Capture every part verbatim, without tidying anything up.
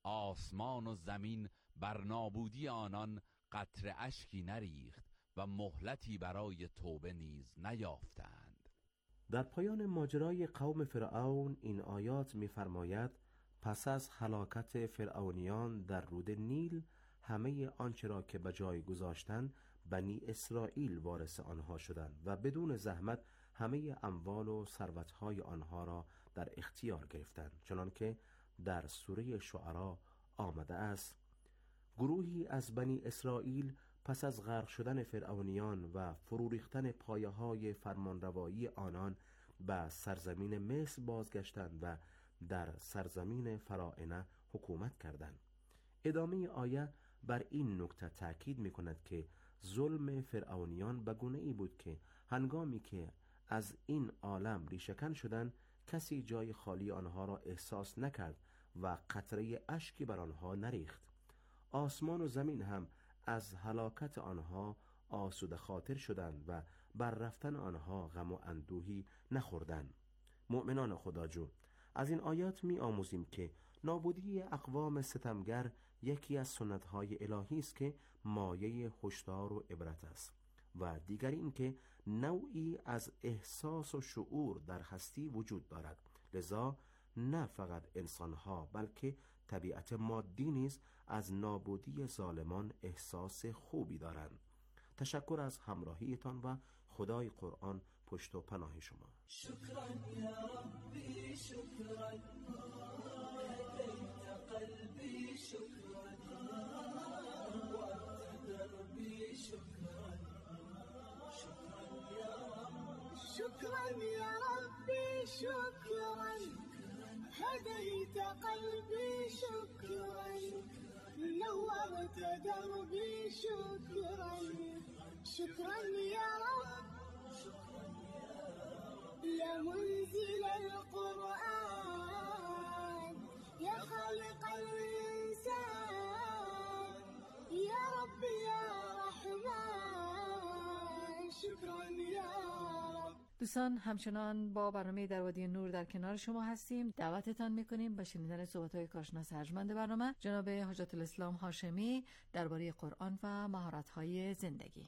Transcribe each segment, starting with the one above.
آسمان و زمین بر نابودی آنان قطره اشکی نریخت و مهلتی برای توبه نیز نیافتند. در پایان ماجرای قوم فرعون این آیات می‌فرماید پس از هلاکت فرعونیان در رود نیل همه آنچه را که به جای گذاشتند بنی اسرائیل وارث آنها شدند و بدون زحمت همه اموال و ثروت‌های آنها را در اختیار گرفتند، چنانکه در سوره شعرا آمده است: گروهی از بنی اسرائیل پس از غرق شدن فرعونیان و فرو ریختن پایه‌های فرمانروایی آنان به سرزمین مصر بازگشتند و در سرزمین فراعنه حکومت کردند. ادامه آیه بر این نکته تأکید می‌کند که ظلم فرعونیان به گونه‌ای بود که هنگامی که از این عالم ریشه‌کن شدند کسی جای خالی آنها را احساس نکرد و قطره اشکی بر آنها نریخت. آسمان و زمین هم از هلاکت آنها آسوده خاطر شدند و بر رفتن آنها غم و اندوهی نخوردند. مؤمنان خداجو، از این آیات می آموزیم که نابودی اقوام ستمگر یکی از سنت‌های الهی است که مایه هشدار و عبرت است و دیگر این که نوعی از احساس و شعور در هستی وجود دارد. لذا نه فقط انسان‌ها بلکه طبیعت مادی نیز از نابودی ظالمان احساس خوبی دارند. تشکر از همراهیتان و خدای قرآن پشت و پناه شما. شکرا یا ربی، شکرا هدیت قلبی، شکرا وقت دربی، شکرا شکرا یا رب، شکرا یا ربی، شکرا هديت قلبي، شكرا نورت دربي، شكرا شكرا يا رب، يا منزل القرآن، يا خالق الإنسان، يا رب يا رحمن، شكرا يا رب. دوستان، همچنان با برنامه در وادی نور در کنار شما هستیم. دعوتتان میکنیم به شنیدن صحبت‌های کارشناس ارجمند برنامه جناب حجت الاسلام هاشمی درباره قرآن و مهارت‌های زندگی.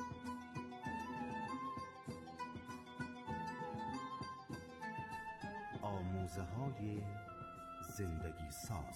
آموزه‌های زندگی ساز.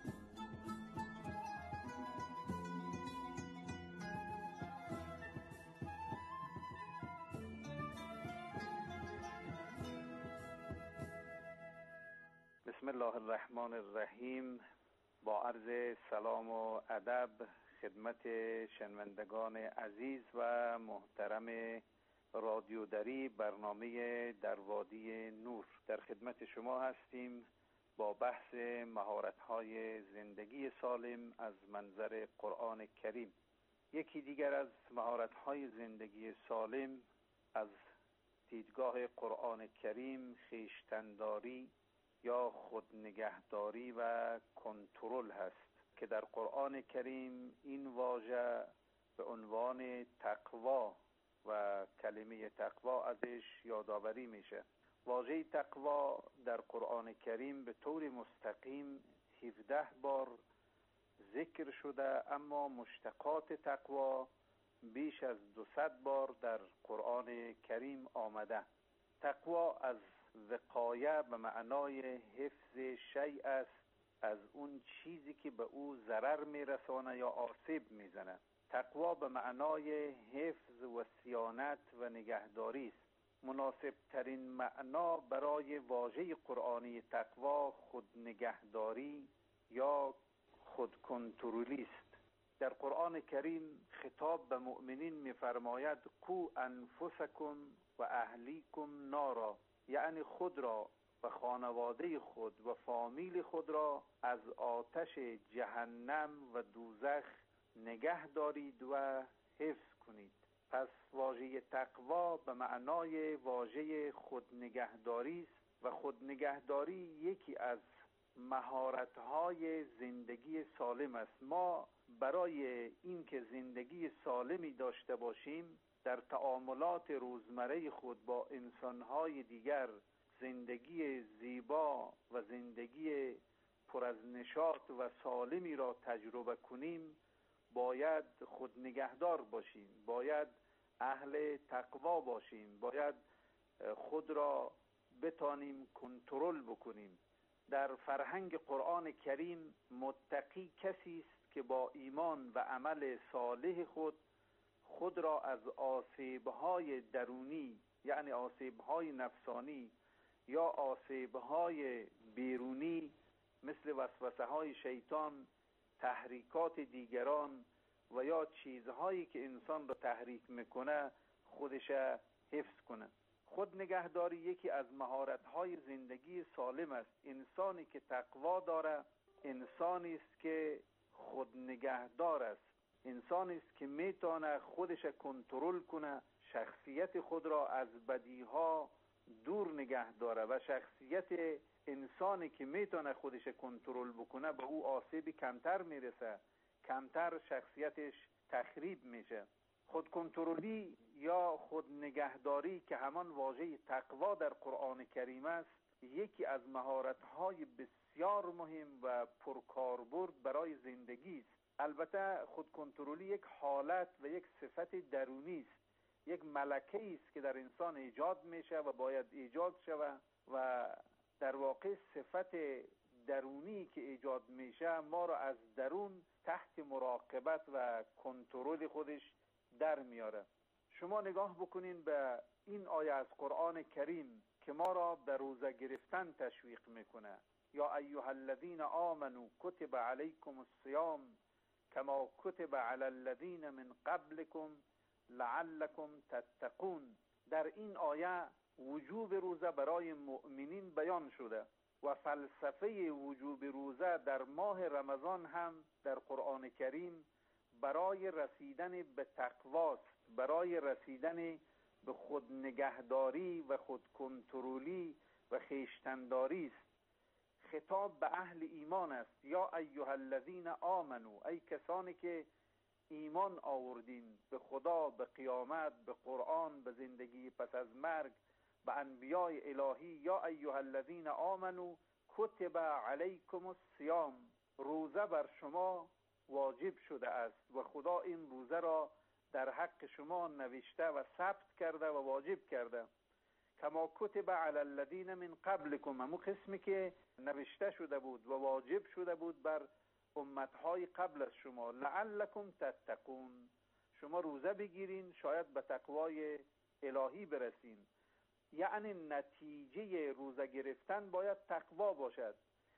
بسم الله الرحمن الرحیم. با عرض سلام و ادب خدمت شنوندگان عزیز و محترم رادیو دری برنامه در وادی نور، در خدمت شما هستیم با بحث مهارت‌های زندگی سالم از منظر قرآن کریم. یکی دیگر از مهارت‌های زندگی سالم از دیدگاه قرآن کریم خویشتن‌داری یا خودنگهداری و کنترل هست که در قرآن کریم این واژه به عنوان تقوا و کلمه تقوا ازش یادآوری میشه. واژه تقوا در قرآن کریم به طور مستقیم هفده بار ذکر شده، اما مشتقات تقوا بیش از دویست بار در قرآن کریم آمده. تقوا از وقایه به معنای حفظ شیء است از اون چیزی که به او ضرر میرسانه یا آسیب میزنه. تقوا به معنای حفظ و صیانت و نگهداری است. مناسب ترین معنا برای واژه قرآنی تقوا خود نگهداری یا خود کنترلی است. در قرآن کریم خطاب به مؤمنین می‌فرماید قو انفسکم و اهلیکم نارا، یعنی خود را و خانواده خود و فامیل خود را از آتش جهنم و دوزخ نگه دارید و حفظ کنید. پس واژه تقوا به معنای واژه خود نگهداری است و خود نگهداری یکی از مهارت‌های زندگی سالم است. ما برای اینکه زندگی سالمی داشته باشیم در تعاملات روزمره خود با انسان‌های دیگر زندگی زیبا و زندگی پر از نشاط و سالمی را تجربه کنیم باید خود نگهدار باشیم، باید اهل تقوا باشیم، باید خود را بتانیم کنترل بکنیم. در فرهنگ قرآن کریم متقی کسی است که با ایمان و عمل صالح خود خود را از آسیب‌های درونی، یعنی آسیب‌های نفسانی یا آسیب‌های بیرونی مثل وسوسه‌های شیطان، تحریکات دیگران و یا چیزهایی که انسان را تحریک میکنه خودش حفظ کنه. خود نگهداری یکی از مهارت‌های زندگی سالم است. انسانی که تقوا داره انسانی است که خود نگهدار است، انسانی است که میتونه خودش کنترل کنه، شخصیت خود را از بدیها دور نگه داره و شخصیت انسانی که میتونه خودش کنترل بکنه به او آسیبی کمتر میرسه، کمتر شخصیتش تخریب میشه. خود کنترلی یا خود نگهداری که همان واژه تقوا در قرآن کریم است، یکی از مهارت‌های بسیار مهم و پرکاربرد برای زندگی است. البته خود کنترلی یک حالت و یک صفت درونی است، یک ملکه است که در انسان ایجاد میشه و باید ایجاد شود و در واقع صفت درونی که ایجاد میشه ما را از درون تحت مراقبت و کنترل خودش در میاره. شما نگاه بکنین به این آیه از قرآن کریم که ما را به روزه گرفتن تشویق میکنه. یا ایها الذین آمنوا کتب علیکم الصیام کما کتب علی الذین من قبلکم لعلکم تتقون. در این آیه وجوب روزه برای مؤمنین بیان شده و فلسفه وجوب روزه در ماه رمضان هم در قرآن کریم برای رسیدن به تقواست، برای رسیدن به خود نگهداری و خود کنترلی و خویشتنداری است. خطاب به اهل ایمان است. یا ایها الذین آمنو، ای کسانی که ایمان آوردین به خدا، به قیامت، به قرآن، به زندگی پس از مرگ، به انبیاء الهی. یا ایها الذین آمنو کتب علیکم الصیام، روزه بر شما واجب شده است و خدا این روزه را در حق شما نوشته و ثبت کرده و واجب کرده. کما کتب علی الذین من قبلکم، همون قسمی که نوشته شده بود و واجب شده بود بر امتهای قبل از شما. لعلکم تتقون، شما روزه بگیرین شاید به تقوای الهی برسین. یعنی نتیجه روزه گرفتن باید تقوا باشد،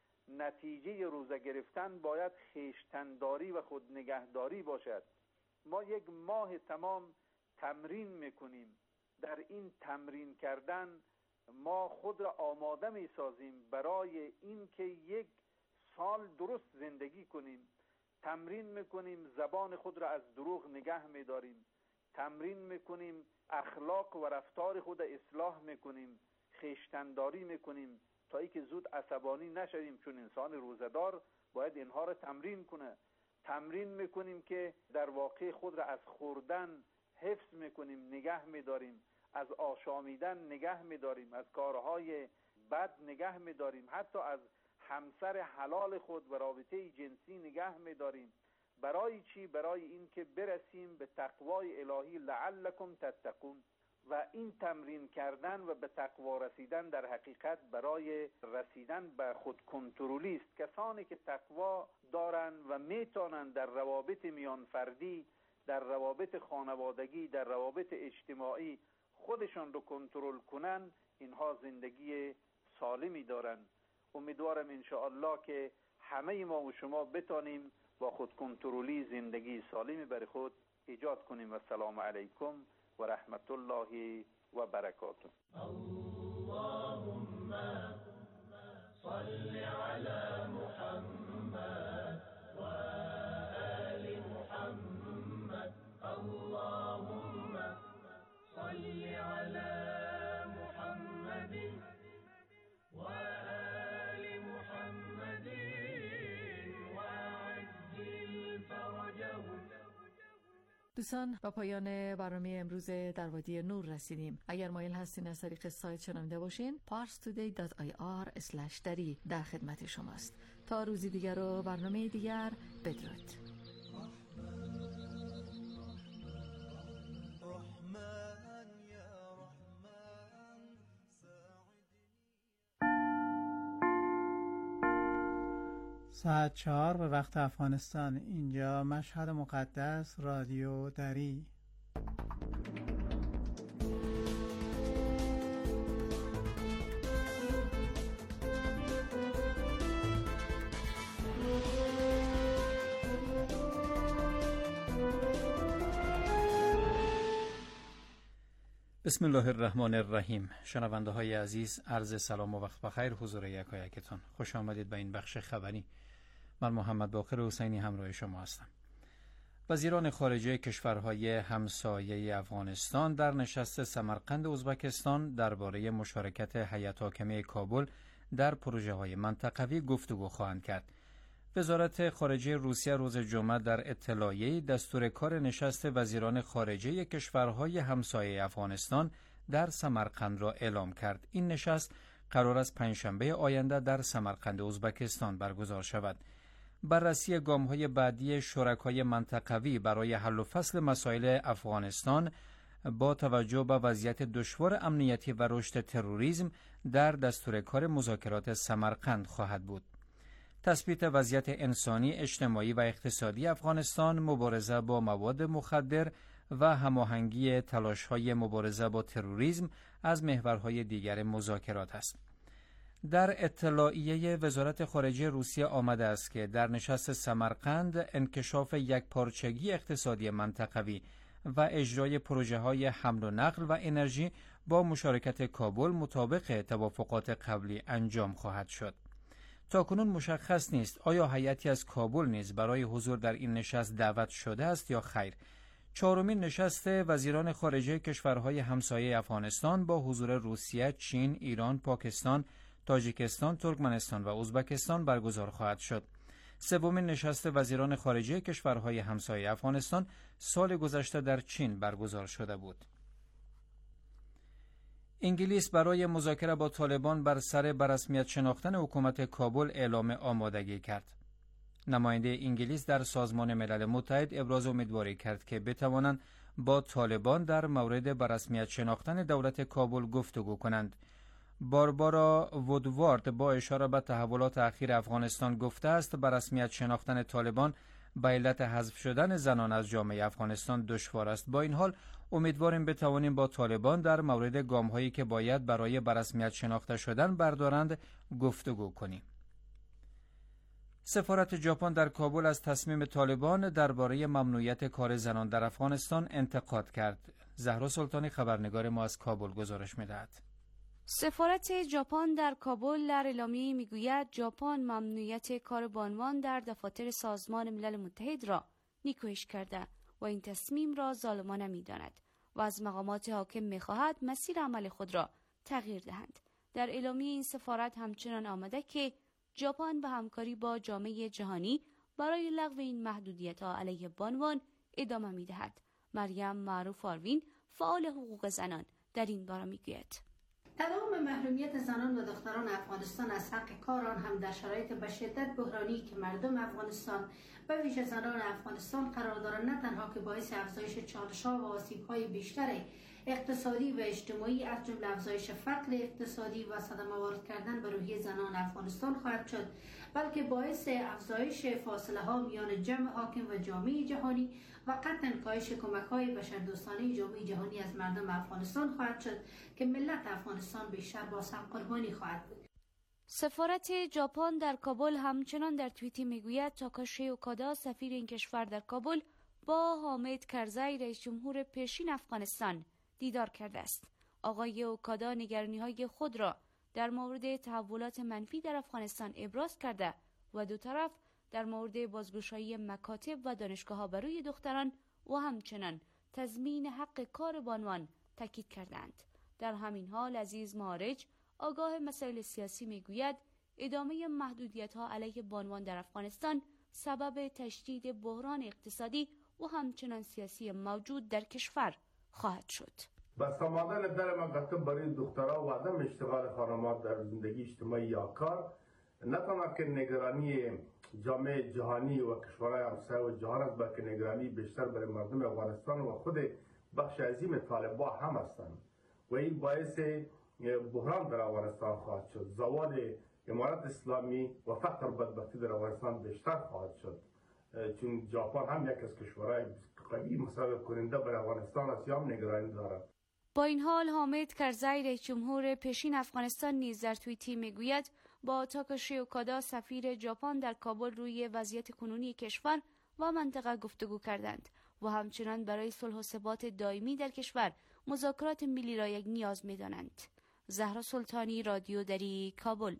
نتیجه روزه گرفتن باید خویشتنداری و خود نگهداری باشد. ما یک ماه تمام تمرین میکنیم، در این تمرین کردن ما خود را آماده میسازیم برای این که یک سال درست زندگی کنیم. تمرین میکنیم زبان خود را از دروغ نگه میداریم، تمرین میکنیم اخلاق و رفتار خود اصلاح میکنیم، خویشتنداری میکنیم تا ای که زود عصبانی نشویم، چون انسان روزدار باید اینها را تمرین کنه. تمرین میکنیم که در واقع خود را از خوردن حفظ میکنیم، نگه میداریم، از آشامیدن نگه میداریم، از کارهای بد نگه میداریم، حتی از همسر حلال خود و رابطه جنسی نگه میداریم. برای چی؟ برای این که برسیم به تقوای الهی. لعلکم تتقون. و این تمرین کردن و به تقوا رسیدن در حقیقت برای رسیدن به خود کنترلی است. کسانی که تقوا دارن و میتونن در روابط میان فردی، در روابط خانوادگی، در روابط اجتماعی خودشان رو کنترل کنن، اینها زندگی سالمی دارن. امیدوارم انشاءالله که همه ما و شما بتانیم با خود کنترلی زندگی سالمی برای خود ایجاد کنیم. و السلام علیکم و رحمت الله و برکاته. اللهم صل على محمد و آل محمد. اللهم صل على محمد و آل محمد وعجل فرجهم. دوستان به پایان برنامه امروز در وادی نور رسیدیم. اگر مایل هستین از طریق سایت شنونده باشین پارس تودی دات آی آر اسلش دری در خدمت شماست. تا روزی دیگر و برنامه دیگر، بدرود. ساعت چهار به وقت افغانستان. اینجا مشهد مقدس، رادیو دری. بسم الله الرحمن الرحیم. شنونده های عزیز، عرض سلام و وقت بخیر حضور یکایکتان. خوش آمدید به این بخش خبری. من محمد باقر حسینی همراه شما هستم. وزیران خارجه کشورهای همسایه افغانستان در نشست سمرقند ازبکستان درباره مشارکت هیئت حاکمه کابل در پروژه‌های منطقوی گفتگو خواهند کرد. وزارت خارجه روسیه روز جمعه در اطلاعیه‌ای دستور کار نشست وزیران خارجه کشورهای همسایه افغانستان در سمرقند را اعلام کرد. این نشست قرار است پنجشنبه آینده در سمرقند ازبکستان برگزار شود. بررسی گام‌های بعدی شرکای منطقوی برای حل و فصل مسائل افغانستان با توجه به وضعیت دشوار امنیتی و رشد تروریسم در دستور کار مذاکرات سمرقند خواهد بود. تثبیت وضعیت انسانی، اجتماعی و اقتصادی افغانستان، مبارزه با مواد مخدر و هماهنگی تلاش‌های مبارزه با تروریسم از محورهای دیگر مذاکرات است. در اطلاعیه وزارت خارجه روسیه آمده است که در نشست سمرقند انکشاف یکپارچگی اقتصادی منطقوی و اجرای پروژه‌های حمل و نقل و انرژی با مشارکت کابل مطابق توافقات قبلی انجام خواهد شد. تاکنون مشخص نیست آیا هیئتی از کابل نیز برای حضور در این نشست دعوت شده است یا خیر. چهارمین نشست وزیران خارجه کشورهای همسایه افغانستان با حضور روسیه، چین، ایران، پاکستان، تاجیکستان، ترکمنستان و ازبکستان برگزار خواهد شد. سومین نشست وزیران خارجه کشورهای همسایه افغانستان سال گذشته در چین برگزار شده بود. انگلیس برای مذاکره با طالبان بر سر برسمیت شناختن حکومت کابل اعلام آمادگی کرد. نماینده انگلیس در سازمان ملل متحد ابراز امیدواری کرد که بتوانند با طالبان در مورد برسمیت شناختن دولت کابل گفتگو کنند. باربارا وودوارد با اشاره به تحولات اخیر افغانستان گفته است برسمیت شناختن طالبان به علت حذف شدن زنان از جامعه افغانستان دشوار است. با این حال امیدواریم بتوانیم با طالبان در مورد گام‌هایی که باید برای برسمیت شناخته شدن بردارند گفتگو کنیم. سفارت ژاپن در کابل از تصمیم طالبان درباره ممنوعیت کار زنان در افغانستان انتقاد کرد. زهرا سلطانی خبرنگار ما از کابل گزارش می‌دهد. سفارت ژاپن در کابل در اعلامیه میگوید ژاپن ممنوعیت کار بانوان در دفاتر سازمان ملل متحد را نیکویش کرده و این تصمیم را ظالمانه می‌داند و از مقامات حاکم می‌خواهد مسیر عمل خود را تغییر دهند. در اعلامیه این سفارت همچنان آمده که ژاپن به همکاری با جامعه جهانی برای لغو این محدودیت‌ها علیه بانوان ادامه می‌دهد. مریم معروف آروین، فعال حقوق زنان، در این باره می‌گوید: تداوم محرومیت زنان و دختران افغانستان از حق کار آن هم در شرایط به شدت بحرانی که مردم افغانستان به ویژه زنان افغانستان قرار دارند نه تنها که باعث افزایش چالش‌ها و آسیب‌های بیشتر اقتصادی و اجتماعی از جمله افزایش فقر اقتصادی و صدمه وارد کردن به روحیه زنان افغانستان خواهد شد، بلکه باعث افزایش فاصله‌ها میان جمع حاکم و جامعه جهانی و قطعاً کاهش کمک‌های بشردوستانه جامعه جهانی از مردم افغانستان خواهد شد که ملت افغانستان بیشتر با هم قربانی خواهد بود. سفارت ژاپن در کابل همچنان در توییتی میگوید تاکاشی اوکادا سفیر این کشور در کابل با حامد کرزی رئیس جمهور پیشین افغانستان دیدار کرده است. آقای اوکادا نگرانی‌های خود را در مورد تحولات منفی در افغانستان ابراز کرده و دو طرف در مورد بازگشایی مکاتب و دانشگاه‌ها برای دختران و همچنان تضمین حق کار بانوان تاکید کردند. در همین حال عزیز معارج آگاه مسائل سیاسی میگوید ادامه محدودیت‌ها علیه بانوان در افغانستان سبب تشدید بحران اقتصادی و همچنان سیاسی موجود در کشور خواهد شد. بس آمدن در مقطع برای دخترها و عدم اشتغال خانمات در زندگی اجتماعی یا کار نه تنها که نگرانی جامعه جهانی و کشورهای همسایه و جهان است، بلکه نگرانی بیشتر برای مردم افغانستان و خود بخش عظیم طالبان هم هستند و این باعث بحران در افغانستان خواهد شد. زوال امارت اسلامی و فقر و بدبختی در افغانستان بیشتر خواهد شد، چون ژاپن هم یک از کشورهای قوی مصادره کننده برای افغانستان است یا هم نگرانی دارد. با این حال حامد کرزی رئیس جمهور پیشین افغانستان نیز در توییتی میگوید با تاکاشی اوکادا سفیر ژاپن در کابل روی وضعیت کنونی کشور و منطقه گفتگو کردند و همچنان برای صلح و ثبات دائمی در کشور مذاکرات ملی را یک نیاز می‌دانند. زهرا سلطانی، رادیو دری، کابل.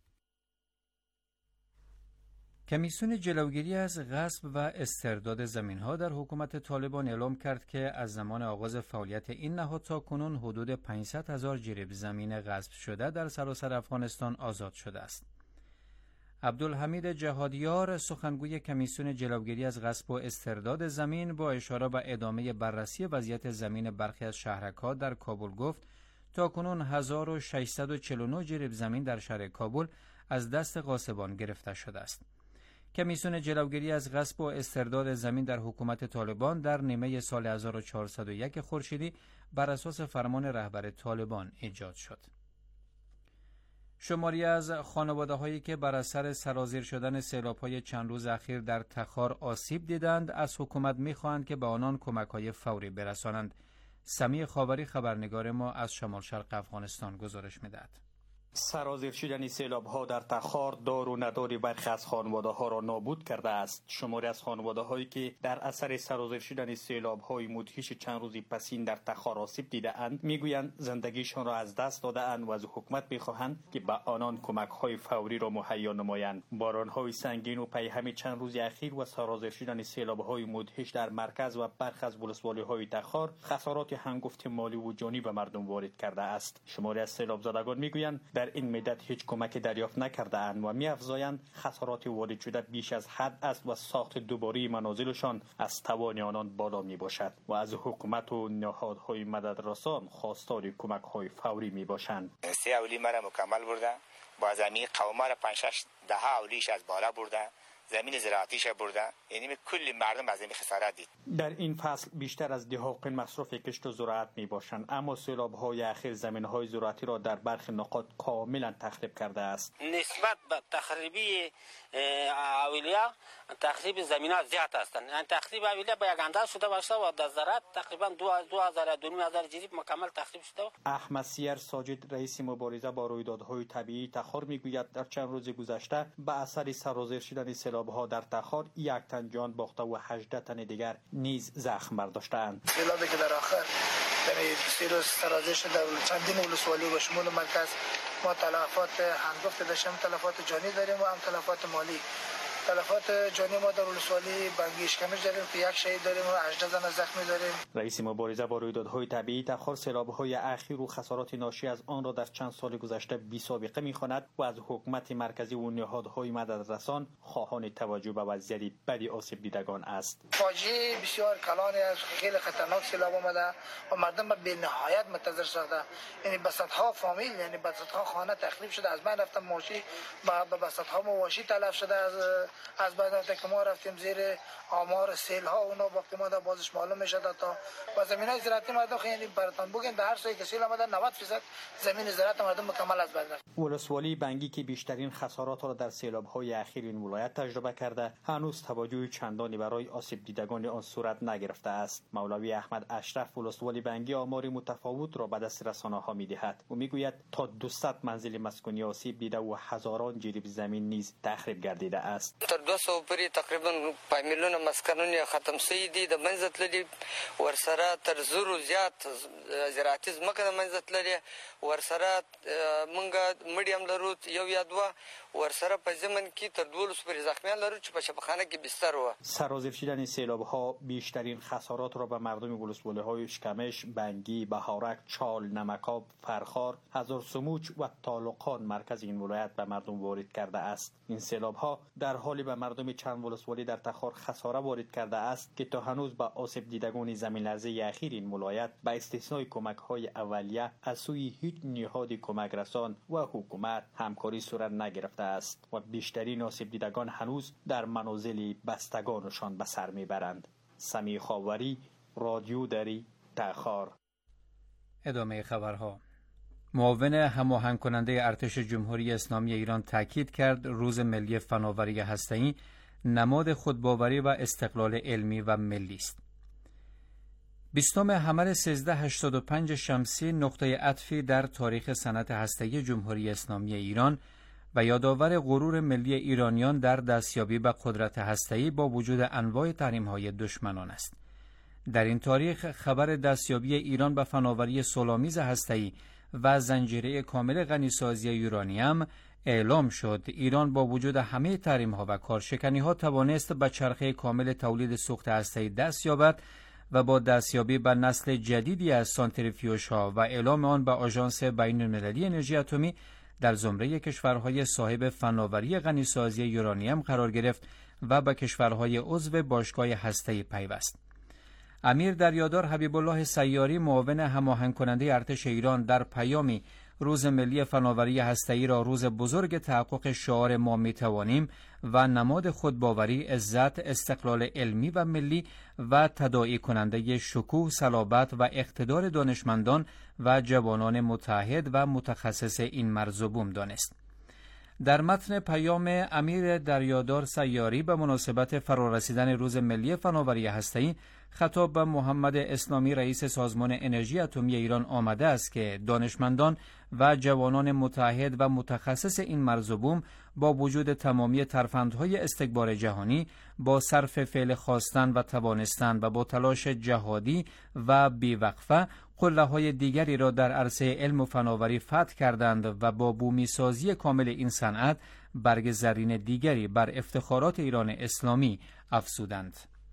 کمیسیون جلوگیری از غصب و استرداد زمین‌ها در حکومت طالبان اعلام کرد که از زمان آغاز فعالیت این نهاد تا کنون حدود پانصد هزار جریب زمین غصب شده در سراسر افغانستان آزاد شده است. عبدالحمید جهادیار، سخنگوی کمیسیون جلوگیری از غصب و استرداد زمین، با اشاره به ادامه بررسی وضعیت زمین برخی از شهرک‌ها در کابل گفت تا کنون هزار و ششصد و چهل و نه جریب زمین در شهر کابل از دست غاصبان گرفته شده است. کمیسیون جلوگیری از غصب و استرداد زمین در حکومت طالبان در نیمه سال هزار و چهارصد و یک خورشیدی بر اساس فرمان رهبر طالبان ایجاد شد. شماری از خانواده‌هایی که بر اثر سرازیر شدن سیلاب‌های چند روز اخیر در تخار آسیب دیدند از حکومت می‌خواهند که به آنان کمک‌های فوری برسانند. سمیع خاوری خبرنگار ما از شمال شرق افغانستان گزارش می‌دهد. سرازیر شدن سیلاب‌ها در تخار دار و نداری برخی از خانواده‌ها را نابود کرده است. شماری از خانواده‌هایی که در اثر سرازیر شدن سیلاب‌های مدهش چند روزی پسین در تخار آسیب دیده‌اند میگویند زندگیشان را از دست داده‌اند و از حکومت می‌خواهند که به آنان کمک‌های فوری را مهیا نمایند. باران‌های سنگین و پیهم چند روز اخیر و سرازیر شدن سیلاب‌های مدهش در مرکز و برخی از ولسوالی‌های تخار خسارات هنگفت مالی و جانی به مردم وارد کرده است. شماری از سیلاب زدگان میگویند در این مدت هیچ کمک دریافت نکرده اند و می‌افزایند خسارات وارد شده بیش از حد است و ساخت دوباره منازلشان از توان آنان بالا می باشد و از حکومت و نهادهای مددرسان خواستار کمک‌های فوری می باشند. سه اولی مرا مکمل برده، با زمین قوما را پنج شش ده اولیش از بالا برده، زمین زراعتیش برده، یعنی کلی مردم از این خسارت دید. در این فصل بیشتر از دهاقین مصرف کشت و زراعت می باشند، اما سیلاب‌های اخیر زمین‌های زراعتی را در برخی نقاط کاملا تخریب کرده است. نسبت به تخریبی اولیا تخریب زمین‌ها زیاد هستند. یعنی تخریب اولیا به یک اندازه شده باشه و در زراعت تقریبا دو هزار دو هزار جریب مکمل تخریب شده. احمد سیر ساجد رئیس مبارزه با رویدادهای طبیعی تخار میگوید در چند روز گذشته به اثر سرازیر شدن سیلاب‌ها در تخار یک تن جان باخته و هجده تن دیگر نیز زخم برداشتند. سیلابی که در آخر یعنی سه روز سرازیر شده و چندین ولسوالی و شمول مرکز ما تلفات هنگفت داشتیم، تلفات جانی داریم و هم تلفات مالی. تلفات جانی ما در ولسوالی بنگیش کمیش داریم که یک شهید داریم و هجده زن زخمی داریم. رئیس مبارزه با رویدادهای طبیعی تخار سیلاب‌های اخیر و خسارات ناشی از آن را در چند سال گذشته بی سابقه می‌خواند و از حکومت مرکزی و نهادهای مددرسان خواهان توجه به وضعیت بدی آسیب دیدگان است. فاجعه بسیار کلانی از خیلی خطرناک سیلاب آمده و مردم به نهایت منتظر شده. یعنی بساط‌ها فامیل، یعنی بساط‌ها خانه تخریب شده، از بین رفتن مواشی به بساط‌ها مواشی تلف شده. از از بعد که ما رفتیم زیر آمار سیل ها اونا با ما در بازش معلوم میشد تا و زمینای زراعتی مردم خیلی براتون بگین در هر سال که سیل آمده نود درصد زمین زراعت مردم مکمل از بین رفت. ولسوالی بنگی که بیشترین خسارات را در سیلاب های اخیر این ولایت تجربه کرده هنوز توجه چندانی برای آسیب دیدگان آن صورت نگرفته است. مولوی احمد اشرف ولسوالی بنگی آماری متفاوت را به دست رسانه ها میدهد و میگوید تا دویست منزل مسکونی آسیب دیده و هزاران جریب زمین نیز تخریب گردیده است. دو سو پری تقریبا پنځه میلیونه مسکنونه ختم شوي دي، د منځ تللي ورسره تر زرو زیات زراعتي ځمکه د منځ تللي ورسره مونږ میډیم لرو یو یا دوه ورسره په ضمن کې تر دولس پرې زخمیان لرو چې په شفاخانه کې بستر و. سرازیر شدن سیلاب‌ها بیشترین خسارات را به مردم ولسوالی‌های اشکمش، بنگی، بهارک، چال، نمکاب، فرخار، هزار سموچ و طالقان مرکز این ولایت به مردم وارد کرده است. این سیلاب‌ها در حالی به مردم چند ولسوالی در تخار خساره وارد کرده است که تا هنوز به آسیب دیدگان زمین لرزه اخیر این ولایت به استثنای کمک‌های اولیه از سوی هیچ نهاد کمک رسان و حکومت همکاری صورت نگرفته است و بیشترین آسیب دیدگان هنوز در منازل بستگانشان به سر میبرند. سمیع خاوری، رادیو دری، تخار. ادامه خبرها. معاون هماهنگ کننده ارتش جمهوری اسلامی ایران تاکید کرد روز ملی فناوری هسته‌ای نماد خودباوری و استقلال علمی و ملی است. بیستم حمل سیزده هشتاد و پنج شمسی نقطه عطفی در تاریخ صنعت هسته‌ای جمهوری اسلامی ایران و یادآور غرور ملی ایرانیان در دستیابی به قدرت هسته‌ای با وجود انواع تحریم‌های دشمنان است. در این تاریخ خبر دستیابی ایران به فناوری صلح‌آمیز هسته‌ای و زنجیره کامل غنیسازی یورانیم اعلام شد. ایران با وجود همه تحریم‌ها و کارشکنی‌ها توانست به چرخه کامل تولید سوخت هسته‌ای دست یابد و با دستیابی به نسل جدیدی از سانتریفیوژها و اعلام آن به آژانس بین‌المللی انرژی اتمی در زمره کشورهای صاحب فناوری غنیسازی یورانیم قرار گرفت و به کشورهای عضو باشگاه هسته‌ای پیوست. امیر دریادار حبیب الله سیاری معاون هماهنگ کننده ارتش ایران در پیامی روز ملی فناوری هسته‌ای را روز بزرگ تحقق شعار ما میتوانیم و نماد خودباوری، عزت، استقلال علمی و ملی و تداعی کننده شکوه، صلابت و اقتدار دانشمندان و جوانان متحد و متخصص این مرز و بوم دانست. در متن پیام امیر دریادار سیاری به مناسبت فرارسیدن روز ملی فناوری هسته‌ای خطاب به محمد اسلامی رئیس سازمان انرژی اتمی ایران آمده است که دانشمندان و جوانان متحد و متخصص این مرز و بوم با وجود تمامی ترفندهای استکبار جهانی با صرف فعل خواستن و توانستن و با تلاش جهادی و بیوقفه قله‌های دیگری را در عرصه علم و فناوری فتح کردند و با بومی سازی کامل این صنعت برگ زرین دیگری بر افتخارات ایران اسلامی افزودند.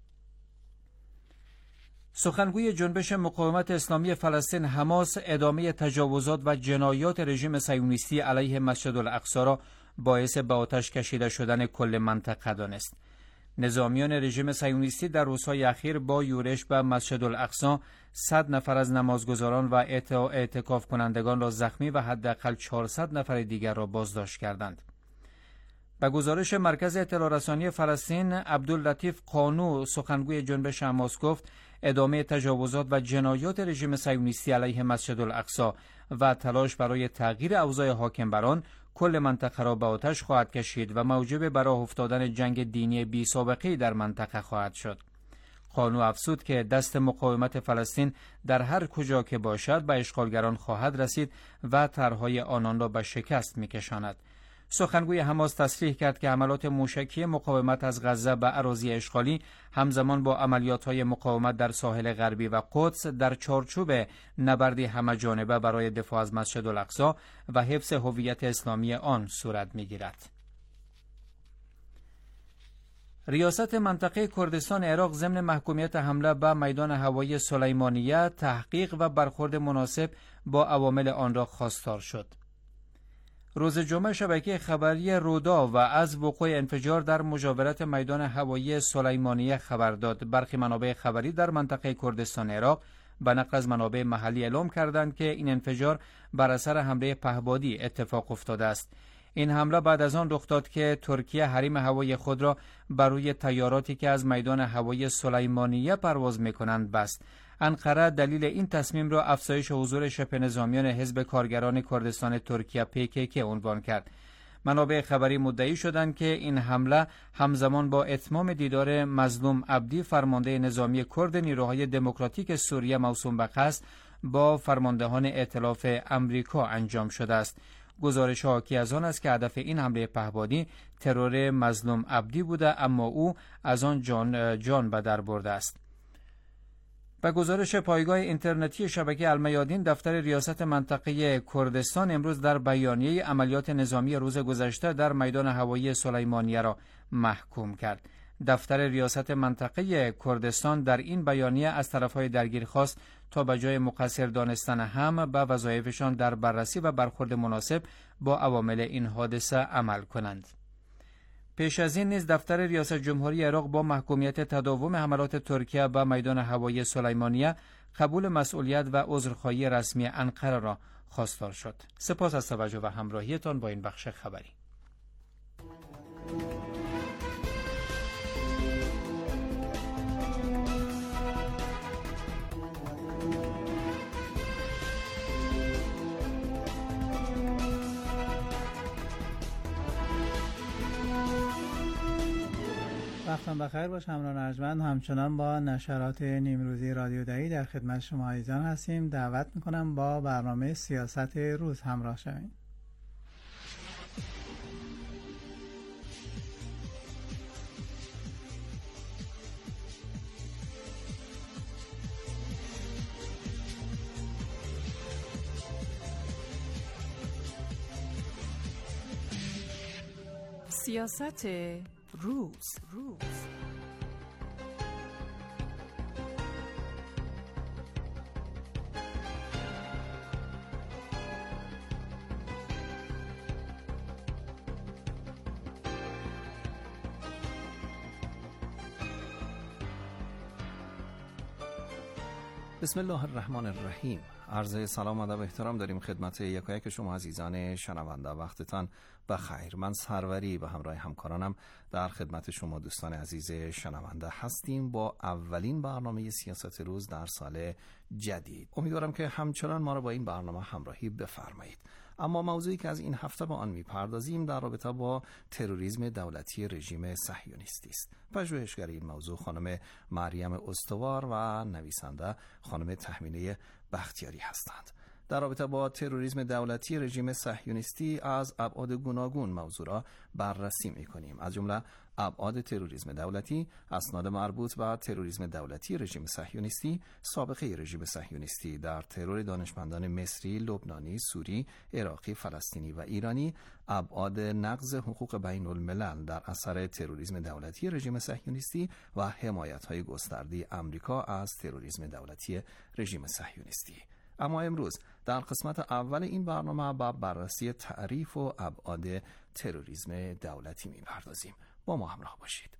سخنگوی جنبش مقاومت اسلامی فلسطین حماس ادامه تجاوزات و جنایات رژیم صهیونیستی علیه مسجد الاقصی را باعث به آتش کشیده شدن کل منطقه دانست. نظامیان رژیم صهیونیستی در روزهای اخیر با یورش به مسجد الاقصی صد نفر از نمازگزاران و اعتکاف کنندگان را زخمی و حداقل چهارصد نفر دیگر را بازداشت کردند. به گزارش مرکز اطلاع رسانی فلسطین، عبداللطیف قانو سخنگوی جنبش حماس گفت ادامه تجاوزات و جنایات رژیم صهیونیستی علیه مسجد الاقصی و تلاش برای تغییر اوضاع حاکم بر آن کل منطقه را به آتش خواهد کشید و موجب به راه افتادن جنگ دینی بی سابقه‌ای در منطقه خواهد شد. قانو افزود که دست مقاومت فلسطین در هر کجا که باشد به اشغالگران خواهد رسید و طرحهای آنان را به شکست می‌کشاند. سخنگوی حماس تصریح کرد که حملات موشکی مقاومت از غزه به اراضی اشغالی همزمان با عملیات‌های مقاومت در ساحل غربی و قدس در چارچوب نبردی همه‌جانبه برای دفاع از مسجد الاقصی و حفظ هویت اسلامی آن صورت می‌گیرد. ریاست منطقه کردستان عراق ضمن محکومیت حمله به میدان هوایی سلیمانیه تحقیق و برخورد مناسب با عوامل آن را خواستار شد. روز جمعه شبکه خبری رودا و از وقوع انفجار در مجاورت میدان هوایی سلیمانیه خبر داد. برخی منابع خبری در منطقه کردستان عراق به نقل از منابع محلی اعلام کردند که این انفجار بر اثر حمله پهپادی اتفاق افتاده است. این حمله بعد از آن رخ داد که ترکیه حریم هوایی خود را بر روی طیاراتی که از میدان هوایی سلیمانیه پرواز می‌کنند بست. انقره دلیل این تصمیم را افزایش حضور شبه نظامیان حزب کارگران کردستان ترکیه پی کی کی عنوان کرد. منابع خبری مدعی شدند که این حمله همزمان با اتمام دیدار مظلوم عبدی فرمانده نظامی کرد نیروهای دموکراتیک سوریه موسوم به قصد با فرماندهان ائتلاف امریکا انجام شده است. گزارش حاکی از آن است که هدف این حمله پهپادی ترور مظلوم عبدی بوده، اما او از آن جان جان به در برده است. به گزارش پایگاه اینترنتی شبکه المیادین، دفتر ریاست منطقه کردستان امروز در بیانیه عملیات نظامی روز گذشته در میدان هوایی سلیمانیه را محکوم کرد. دفتر ریاست منطقه کردستان در این بیانیه از طرفهای درگیر خواست تا به جای مقصر دانستن هم به وظایفشان در بررسی و برخورد مناسب با عوامل این حادثه عمل کنند. پیش از این نیز دفتر ریاست جمهوری عراق با محکومیت تداوم حملات ترکیه به میدان هوایی سلیمانیه قبول مسئولیت و عذرخواهی رسمی انقره را خواستار شد. سپاس از توجه و همراهیتان با این بخش خبری. وقتان بخیر باش همراهان ارجمند. همچنان با نشرات نیمروزی رادیو دری در خدمت شما عزیزان هستیم. دعوت میکنم با برنامه سیاست روز همراه شوید. سیاست روز روز بسم الله الرحمن الرحیم. عرض سلام و ادب و احترام داریم خدمت یکایک شما عزیزان شنونده. وقتتان بخیر. من سروری به همراه همکارانم در خدمت شما دوستان عزیز شنونده هستیم با اولین برنامه سیاست روز در سال جدید. امیدوارم که همچنان ما را با این برنامه همراهی بفرمایید. اما موضوعی که از این هفته با آن میپردازیم در رابطه با تروریسم دولتی رژیم صهیونیستی است. پژوهشگر این موضوع خانم مریم استوار و نویسنده خانم تهمینه بختیاری هستند. در رابطه با تروریسم دولتی رژیم صهیونیستی از ابعاد گوناگون موضوع را بررسی می‌کنیم، از جمله ابعاد تروریسم دولتی، اسناد مربوط به تروریسم دولتی رژیم صهیونیستی، سابقه رژیم صهیونیستی در ترور دانشمندان مصری، لبنانی، سوری، عراقی، فلسطینی و ایرانی، ابعاد نقض حقوق بین الملل در اثر تروریسم دولتی رژیم صهیونیستی و حمایت‌های گسترده آمریکا از تروریسم دولتی رژیم صهیونیستی. اما امروز در قسمت اول این برنامه با بررسی تعریف و ابعاد تروریسم دولتی می‌پردازیم. با ما همراه باشید.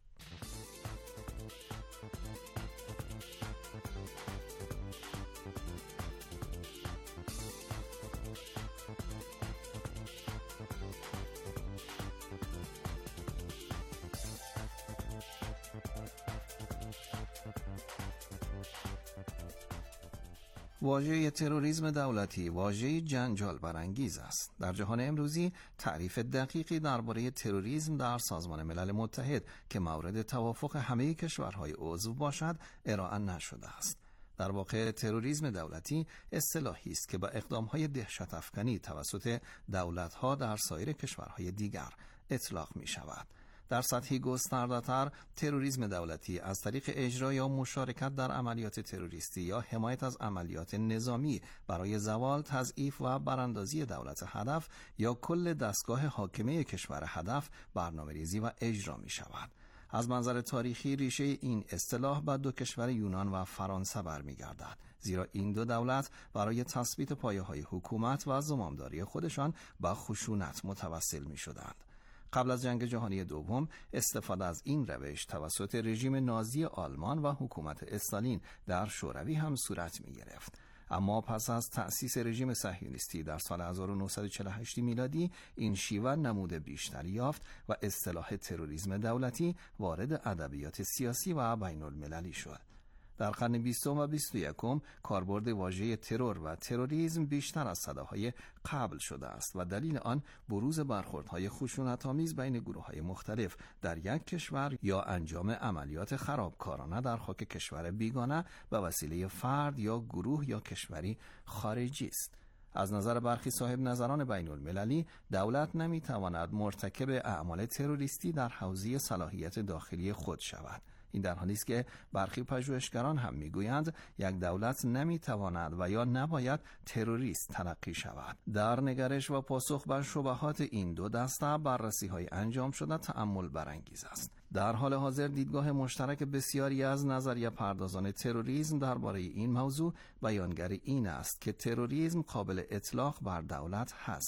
واژه تروریسم دولتی واژه جنجال برانگیز است. در جهان امروزی تعریف دقیقی درباره تروریسم در سازمان ملل متحد که مورد توافق همه کشورهای عضو باشد ارائه نشده است. در واقع تروریسم دولتی اصطلاحی است که با اقدام‌های دهشت افکنی توسط دولت‌ها در سایر کشورهای دیگر اطلاق می‌شود. در سطحی گسترده‌تر تروریسم دولتی از طریق اجرا یا مشارکت در عملیات تروریستی یا حمایت از عملیات نظامی برای زوال، تضعیف و براندازی دولت هدف یا کل دستگاه حاکمه کشور هدف برنامه‌ریزی و اجرا می‌شود. از منظر تاریخی ریشه این اصطلاح به دو کشور یونان و فرانسه برمیگردد، زیرا این دو دولت برای تثبیت پایه‌های حکومت و زمامداری خودشان به خشونت متوسل می‌شدند. قبل از جنگ جهانی دوم استفاده از این روش توسط رژیم نازی آلمان و حکومت استالین در شوروی هم صورت می گرفت. اما پس از تأسیس رژیم صهیونیستی در سال هزار و نهصد و چهل و هشت میلادی این شیوه نمود بیشتری یافت و اصطلاح تروریسم دولتی وارد ادبیات سیاسی و بین المللی شد. در قرن بیستم و بیست و یکم کاربرد واژه ترور و تروریسم بیشتر از سده‌های قبل شده است و دلیل آن بروز برخوردهای خشونت‌آمیز بین گروه‌های مختلف در یک کشور یا انجام عملیات خرابکارانه در خاک کشور بیگانه به وسیله فرد یا گروه یا کشوری خارجی است. از نظر برخی صاحب نظران بین المللی دولت نمی‌تواند مرتکب اعمال تروریستی در حوزه صلاحیت داخلی خود شود. این در حالی است که برخی پژوهشگران هم میگویند یک دولت نمیتواند و یا نباید تروریست تلقی شود. در نگرش و پاسخ بر شبهات این دو دسته بررسی‌های انجام شده تأمل برانگیز است. در حال حاضر دیدگاه مشترک بسیاری از نظریه پردازان تروریسم درباره این موضوع بیانگر این است که تروریسم قابل اطلاق بر دولت هست.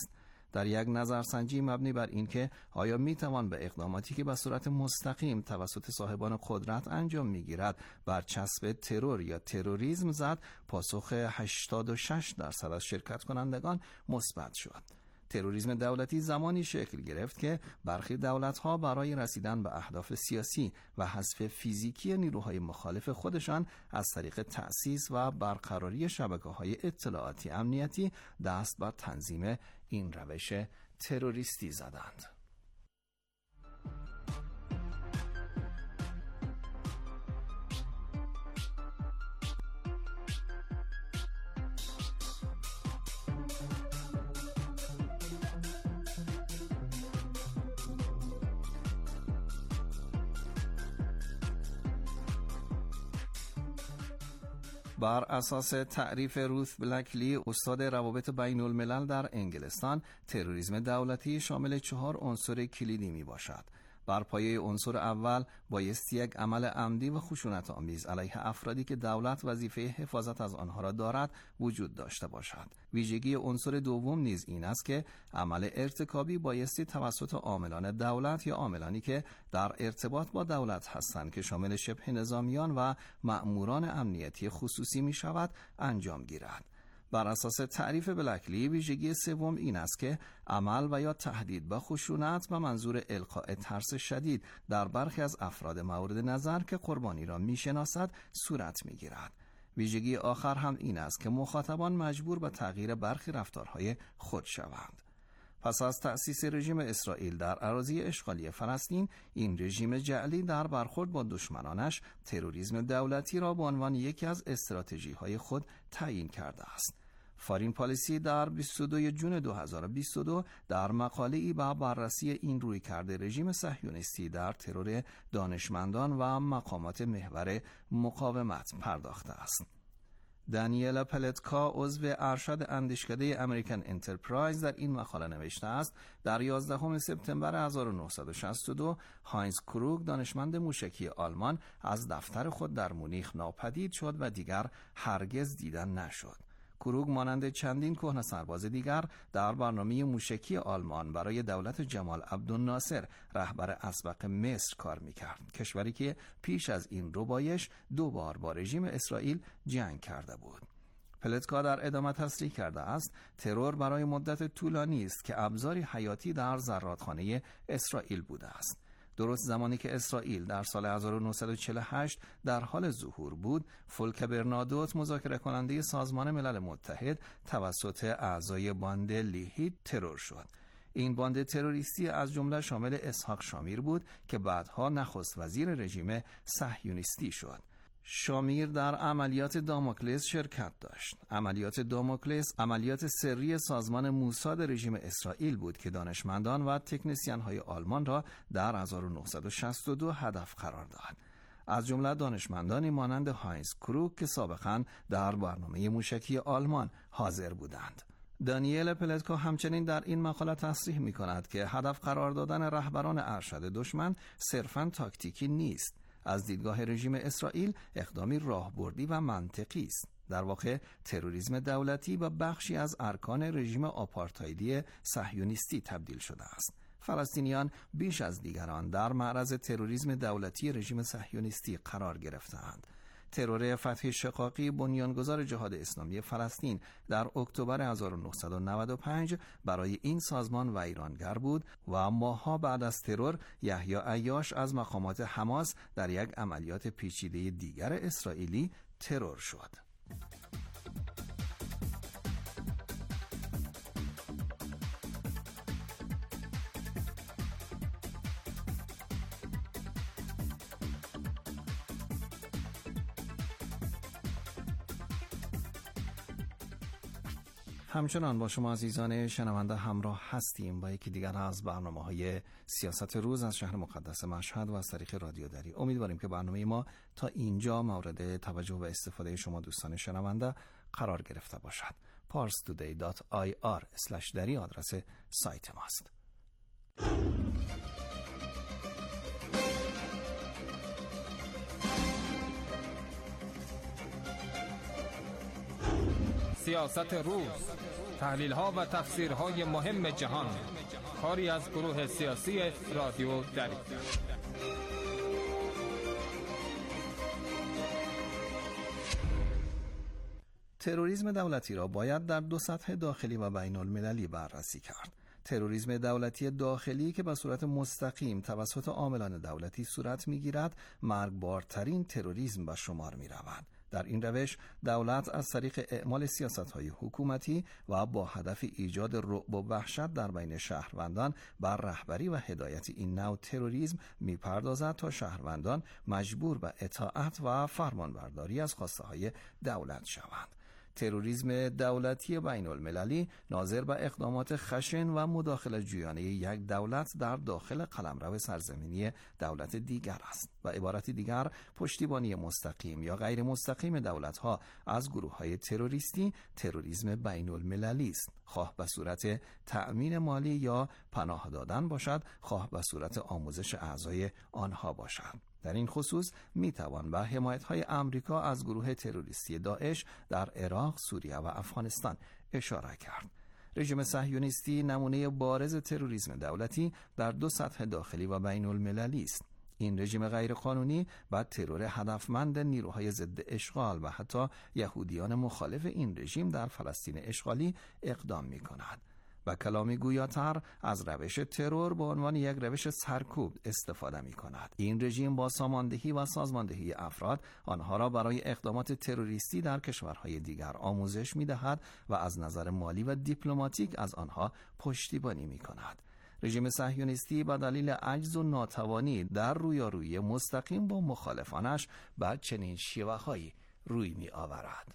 در یک نظرسنجی مبنی بر اینکه آیا میتوان به اقداماتی که به صورت مستقیم توسط صاحبان قدرت انجام میگیرد بر چسب ترور یا تروریسم زد، پاسخ هشتاد و شش درصد از شرکت کنندگان مثبت شد. تروریسم دولتی زمانی شکل گرفت که برخی دولت‌ها برای رسیدن به اهداف سیاسی و حذف فیزیکی نیروهای مخالف خودشان از طریق تأسیس و برقراری شبکه‌های اطلاعاتی امنیتی دست بر تنظیم این روش تروریستی زدند. بر اساس تعریف روث بلکلی، استاد روابط بین الملل در انگلستان، تروریسم دولتی شامل چهار عنصر کلیدی می باشد. بر پایه عنصر اول بایستی یک عمل عمدی و خشونت آمیز علیه افرادی که دولت وظیفه حفاظت از آنها را دارد وجود داشته باشد. ویژگی عنصر دوم نیز این است که عمل ارتکابی بایستی توسط عاملان دولت یا عاملانی که در ارتباط با دولت هستند که شامل شبه نظامیان و مأموران امنیتی خصوصی می شود انجام گیرد. بر اساس تعریف بلکلی، ویژگی سوم این است که عمل و یا تهدید به خشونت به منظور القاء ترس شدید در برخی از افراد مورد نظر که قربانی را میشناسد صورت میگیرد. ویژگی آخر هم این است که مخاطبان مجبور به تغییر برخی رفتارهای خود شوند. پس از تأسیس رژیم اسرائیل در اراضی اشغالی فلسطین، این رژیم جعلی در برخورد با دشمنانش تروریسم دولتی را به عنوان یکی از استراتژی‌های خود تعیین کرده است. فارین پالیسی در بیست و دوم ژوئن دو هزار و بیست و دو در مقاله‌ای به بررسی این رویکرد رژیم صهیونیستی در ترور دانشمندان و مقامات محور مقاومت پرداخته است. دانیل پلتکا، عضو ارشد اندیشکده امریکن انترپرایز، در این مقاله نوشته است در یازدهم سپتامبر هزار و نهصد و شصت و دو هاینز کروگ، دانشمند موشکی آلمان، از دفتر خود در مونیخ ناپدید شد و دیگر هرگز دیدن نشد. کروگ مانند چندین کهنه سرباز دیگر در برنامه موشکی آلمان برای دولت جمال عبدالناصر رهبر اسبق مصر کار میکرد، کشوری که پیش از این ربایش دو بار با رژیم اسرائیل جنگ کرده بود. پلتکا در ادامه تصریح کرده است ترور برای مدت طولانی است که ابزاری حیاتی در زرادخانه اسرائیل بوده است. درست زمانی که اسرائیل در سال هزار و نهصد و چهل و هشت در حال ظهور بود، فولکر برنادوت، مذاکره کننده سازمان ملل متحد، توسط اعضای باند لیهید ترور شد. این باند تروریستی از جمله شامل اسحاق شامیر بود که بعدها نخست وزیر رژیم صهیونیستی شد. شامیر در عملیات داموکلس شرکت داشت. عملیات داموکلس عملیات سری سازمان موساد رژیم اسرائیل بود که دانشمندان و تکنسین‌های آلمان را در هزار و نهصد و شصت و دو هدف قرار داد. از جمله دانشمندانی مانند هاینز کروگ که سابقاً در برنامه موشکی آلمان حاضر بودند. دانیل پلتکا همچنین در این مقاله تصریح می کند که هدف قرار دادن رهبران ارشد دشمن صرفاً تاکتیکی نیست. از دیدگاه رژیم اسرائیل اقدامی راهبردی و منطقی است. در واقع تروریسم دولتی به بخشی از ارکان رژیم آپارتایدی صهیونیستی تبدیل شده است. فلسطینیان بیش از دیگران در معرض تروریسم دولتی رژیم صهیونیستی قرار گرفتند. ترور فتح شقاقی، بنیانگذار جهاد اسلامی فلسطین، در اکتبر هزار و نهصد و نود و پنج برای این سازمان ویرانگر بود و ماه‌ها بعد از ترور یحیی عیاش از مقامات حماس در یک عملیات پیچیده دیگر اسرائیلی ترور شد. همچنان با شما عزیزان شنونده همراه هستیم با یکی دیگر از برنامه‌های سیاست روز از شهر مقدس مشهد و از طریق رادیو دری. امیدواریم که برنامه ما تا اینجا مورد توجه و استفاده شما دوستان شنونده قرار گرفته باشد. پارس تودی دات آی آر اسلش دری آدرس سایت ماست. سیاست روز تحلیل‌ها و تفسیرهای مهم جهان. کاری از گروه سیاسی رادیو دری. تروریسم دولتی را باید در دو سطح داخلی و بین المللی بررسی کرد. تروریسم دولتی داخلی که به صورت مستقیم توسط عاملان دولتی صورت می‌گیرد، مرگبارترین تروریسم به شمار می‌رود. در این روش دولت از طریق اعمال سیاست‌های حکومتی و با هدف ایجاد رعب و وحشت در بین شهروندان بر رهبری و هدایت این نوع تروریسم می‌پردازد تا شهروندان مجبور به اطاعت و فرمانبرداری از خواسته‌های دولت شوند. تروریسم دولتی بین المللی ناظر به اقدامات خشن و مداخله جویانه یک دولت در داخل قلمرو سرزمینی دولت دیگر است. و عبارت دیگر، پشتیبانی مستقیم یا غیر مستقیم دولت‌ها از گروه‌های تروریستی تروریسم بین المللی است، خواه به صورت تأمین مالی یا پناه دادن باشد، خواه به صورت آموزش اعضای آنها باشد. در این خصوص می توان به حمایت‌های امریکا از گروه تروریستی داعش در عراق، سوریه و افغانستان اشاره کرد. رژیم صهیونیستی نمونه بارز تروریسم دولتی در دو سطح داخلی و بین المللی است. این رژیم غیرقانونی با ترور هدفمند نیروهای ضد اشغال و حتی یهودیان مخالف این رژیم در فلسطین اشغالی اقدام می کند. و کلامی گویاتر از روش ترور به عنوان یک روش سرکوب استفاده می کند. این رژیم با ساماندهی و سازماندهی افراد آنها را برای اقدامات تروریستی در کشورهای دیگر آموزش می دهد و از نظر مالی و دیپلماتیک از آنها پشتیبانی می کند. رژیم صهیونیستی به دلیل عجز و ناتوانی در رویارویی مستقیم با مخالفانش به چنین شیوه‌هایی روی می آورد.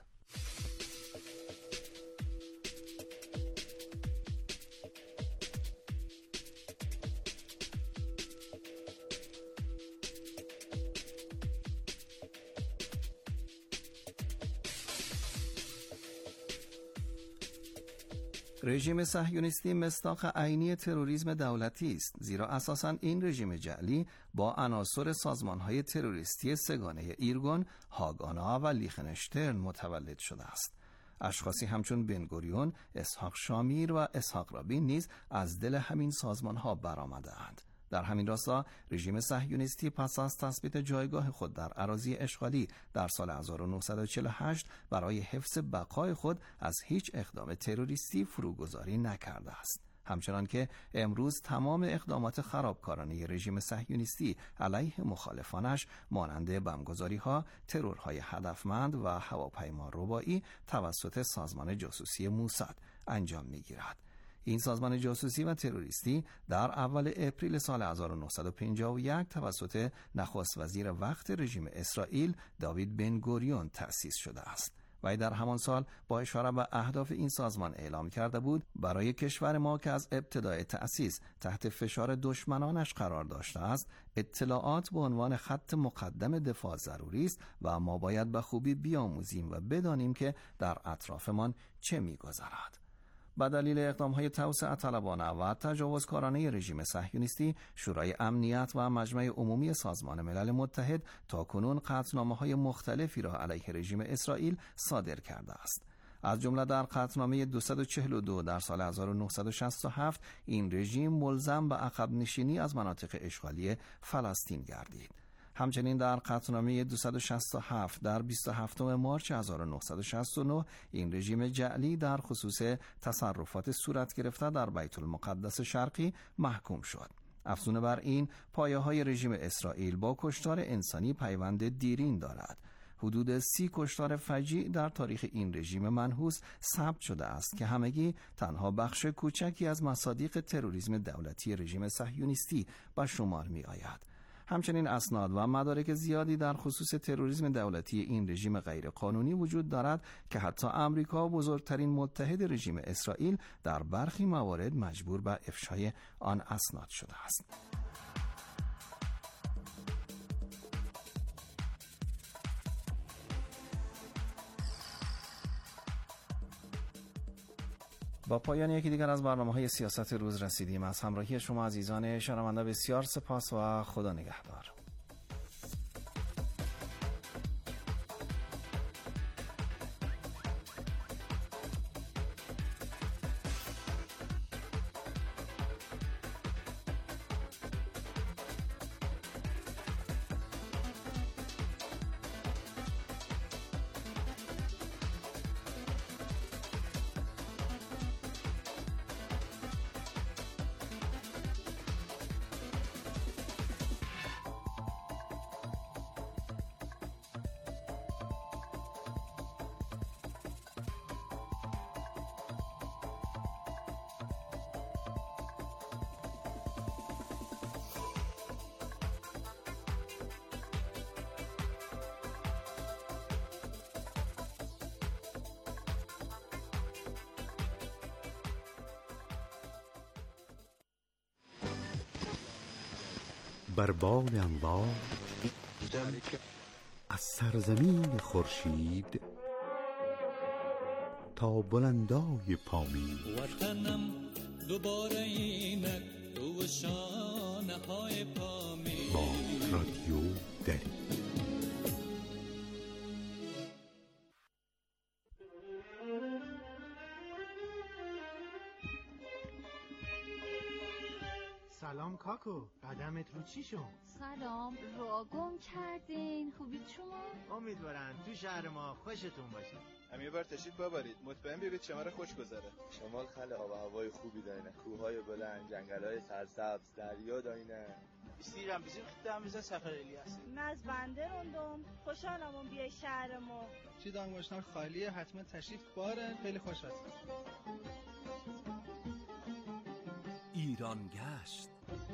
رژیم صهیونیستی مصداق عینی تروریسم دولتی است، زیرا اساساً این رژیم جعلی با عناصر سازمان‌های تروریستی سگانه ایرگون، هاگانا و لیخنشترن متولد شده است. اشخاصی همچون بنگوریون، اسحاق شامیر و اسحاق رابین نیز از دل همین سازمان‌ها برآمده‌اند. در همین راستا رژیم صهیونیستی پس از تثبیت جایگاه خود در اراضی اشغالی در سال هزار و نهصد و چهل و هشت برای حفظ بقای خود از هیچ اقدام تروریستی فروگذاری نکرده است. همچنان که امروز تمام اقدامات خرابکارانه رژیم صهیونیستی علیه مخالفانش مانند بمبگذاری‌ها، ترورهای هدفمند و هواپیما ربایی توسط سازمان جاسوسی موساد انجام می‌گیرد. این سازمان جاسوسی و تروریستی در اول اپریل سال هزار و نهصد و پنجاه و یک توسط نخست وزیر وقت رژیم اسرائیل داوید بن گوریون تأسیس شده است. و در همان سال با اشاره به اهداف این سازمان اعلام کرده بود برای کشور ما که از ابتدای تأسیس تحت فشار دشمنانش قرار داشته است، اطلاعات به عنوان خط مقدم دفاع ضروری است و ما باید به خوبی بیاموزیم و بدانیم که در اطرافمان چه می‌گذرد. با دلیل اقدام‌های توسعه طلبانه و تجاوزکارانه رژیم صهیونیستی، شورای امنیت و مجمع عمومی سازمان ملل متحد تاکنون قطعنامه‌های مختلفی را علیه رژیم اسرائیل صادر کرده است. از جمله در قطعنامه دویست و چهل و دو در سال هزار و نهصد و شصت و هفت این رژیم ملزم به عقب نشینی از مناطق اشغالی فلسطین گردید. همچنین در قطعنامه دویست و شصت و هفت در بیست و هفتم مارس هزار و نهصد و شصت و نه این رژیم جعلی در خصوص تصرفات صورت گرفته در بیت المقدس شرقی محکوم شد. افزون بر این، پایه‌های رژیم اسرائیل با کشتار انسانی پیوند دیرین دارد. حدود سی کشتار فجیع در تاریخ این رژیم منحوس ثبت شده است که همگی تنها بخش کوچکی از مصادیق تروریسم دولتی رژیم صهیونیستی به شمار می آید. همچنین اسناد و مدارک زیادی در خصوص تروریسم دولتی این رژیم غیرقانونی وجود دارد که حتی آمریکا، بزرگترین متحد رژیم اسرائیل، در برخی موارد مجبور به افشای آن اسناد شده است. با پایان یکی دیگر از برنامه‌های سیاست روز رسیدیم. از همراهی شما عزیزان شنونده بسیار سپاس و خدا نگهدار. بر بال انوار از سرزمین خورشید تا بلندای پامین. وطنم دوباره اینک رو شانه های پامین. با رادیو دری. سلام کاکو، قدمت رو چی شد؟ سلام، را گم کردین. خوبید شما؟ امیدوارم تو شهر ما خوشتون باشه. هم یه بار تشریف ببرید، مطمئن بیارید شما را خوش گذره. شمال خیلی آب و هوای خوبی دارینه، کوههای بلند، جنگل‌های سرسبز، دریا دارینه. استیرم بزیم خدام بزن سفر الیاس. ناز بنده روندم، خوشحالم اون بیای شهر ما. چی دانگوشتن خالیه، حتما تشریف بارن، خیلی خوش هستم. ایران گشت.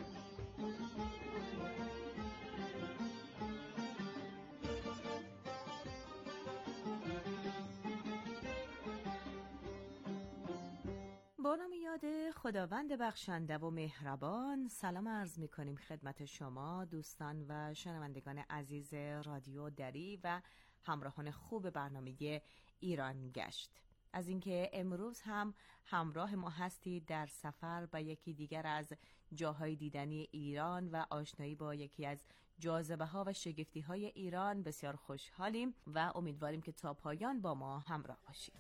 با نام یاد خداوند بخشنده و مهربان، سلام عرض می کنیم خدمت شما دوستان و شنوندگان عزیز رادیو دری و همراهان خوب برنامه ایران گشت. از اینکه امروز هم همراه ما هستید در سفر به یکی دیگر از جاهای دیدنی ایران و آشنایی با یکی از جاذبه ها و شگفتی های ایران بسیار خوشحالیم و امیدواریم که تا پایان با ما همراه باشید.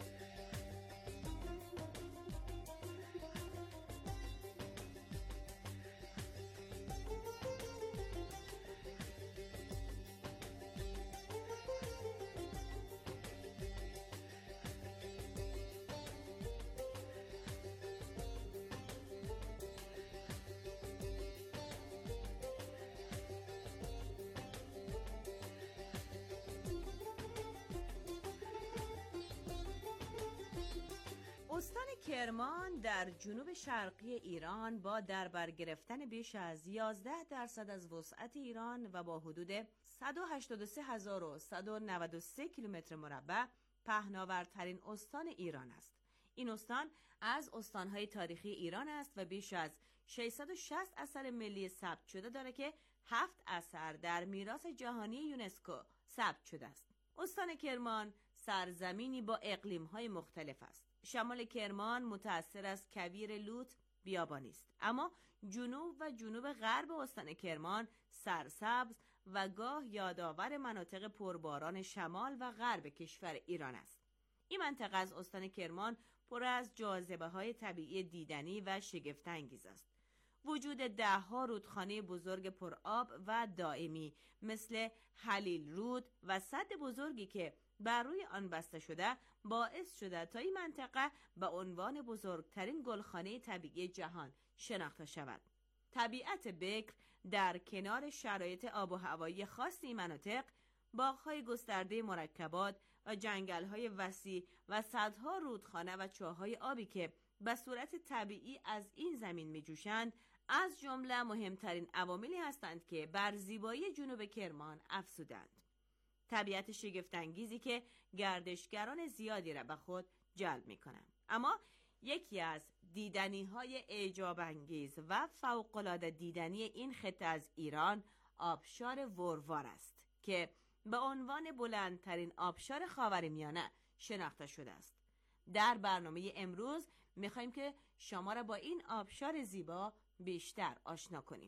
استان کرمان در جنوب شرقی ایران با در بر گرفتن بیش از یازده درصد از وسعت ایران و با حدود صد و هشتاد و سه هزار و صد و نود و سه کیلومتر مربع پهناورترین استان ایران است. این استان از استانهای تاریخی ایران است و بیش از ششصد و شصت اثر ملی ثبت شده داره که هفت اثر در میراث جهانی یونسکو ثبت شده است. استان کرمان سرزمینی با اقلیم‌های مختلف است. شمال کرمان متأثر از کویر لوت بیابانی است، اما جنوب و جنوب غرب استان کرمان سرسبز و گاه یادآور مناطق پرباران شمال و غرب کشور ایران است. این منطقه از استان کرمان پر از جاذبه‌های طبیعی دیدنی و شگفت‌انگیز است. وجود ده‌ها رودخانه بزرگ پرآب و دائمی مثل هلیل رود و سد بزرگی که بر روی آن بسته شده باعث شده تا این منطقه به عنوان بزرگترین گلخانه طبیعی جهان شناخته شود. طبیعت بکر در کنار شرایط آب و هوایی خاص این مناطق، باغ‌های گسترده مرکبات و جنگل‌های وسیع و صدها رودخانه و چاه‌های آبی که به صورت طبیعی از این زمین می‌جوشند از جمله مهمترین عواملی هستند که بر زیبایی جنوب کرمان افزودند. طبیعت شگفت‌انگیزی که گردشگران زیادی را به خود جلب می‌کنند. اما یکی از دیدنی‌های اعجاب‌انگیز و فوق‌العاده دیدنی این خطه از ایران آبشار وروار است که به عنوان بلندترین آبشار خاورمیانه شناخته شده است. در برنامه امروز می‌خوایم که شما را با این آبشار زیبا بیشتر آشنا کنیم.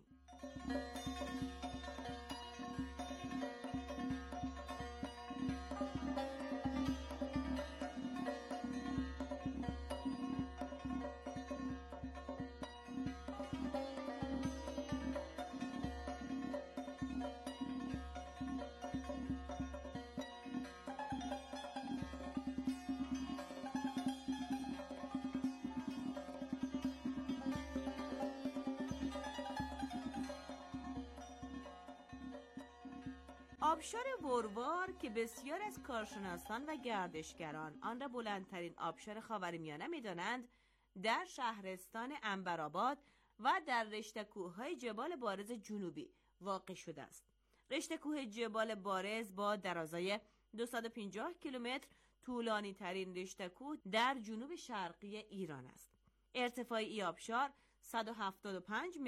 آبشار وروار که بسیار از کارشناسان و گردشگران آن را بلندترین آبشار خاورمیانه می‌دانند، در شهرستان عنبرآباد و در رشته کوه‌های جبال بارز جنوبی واقع شده است. رشته کوه جبال بارز با درازای دویست و پنجاه کیلومتر طولانی ترین رشته کوه در جنوب شرقی ایران است. ارتفاع ای آبشار صد و هفتاد و پنج متر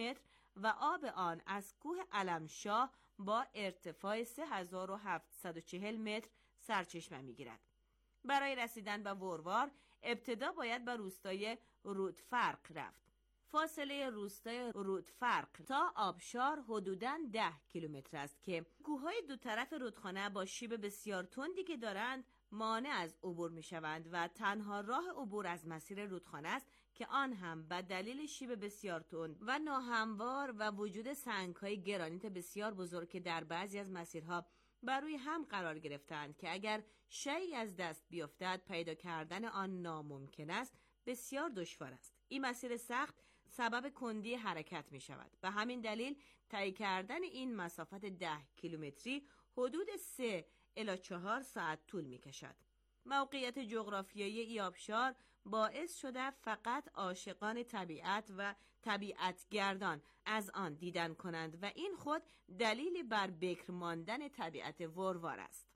و آب آن از کوه علمشاه با ارتفاع سه هزار و هفتصد و چهل متر سرچشمه می‌گیرد. برای رسیدن به وروار ابتدا باید به روستای رودفرق رفت. فاصله روستای رودفرق تا آبشار حدوداً ده کیلومتر است که کوههای دو طرف رودخانه با شیب بسیار تندی که دارند مانع از عبور می شوند و تنها راه عبور از مسیر رودخانه است که آن هم به دلیل شیب بسیار تند و ناهموار و وجود سنگ‌های گرانیت بسیار بزرگ که در بعضی از مسیرها بر روی هم قرار گرفتند که اگر شیئی از دست بیفتد پیدا کردن آن ناممکن است، بسیار دشوار است. این مسیر سخت سبب کندی حرکت می شود. به همین دلیل طی کردن این مسافت ده کیلومتری حدود سه الی چهار ساعت طول می کشد. موقعیت جغرافیایی ای آبشار باعث شده فقط عاشقان طبیعت و طبیعتگردان از آن دیدن کنند و این خود دلیل بر بکر ماندن طبیعت وروار است.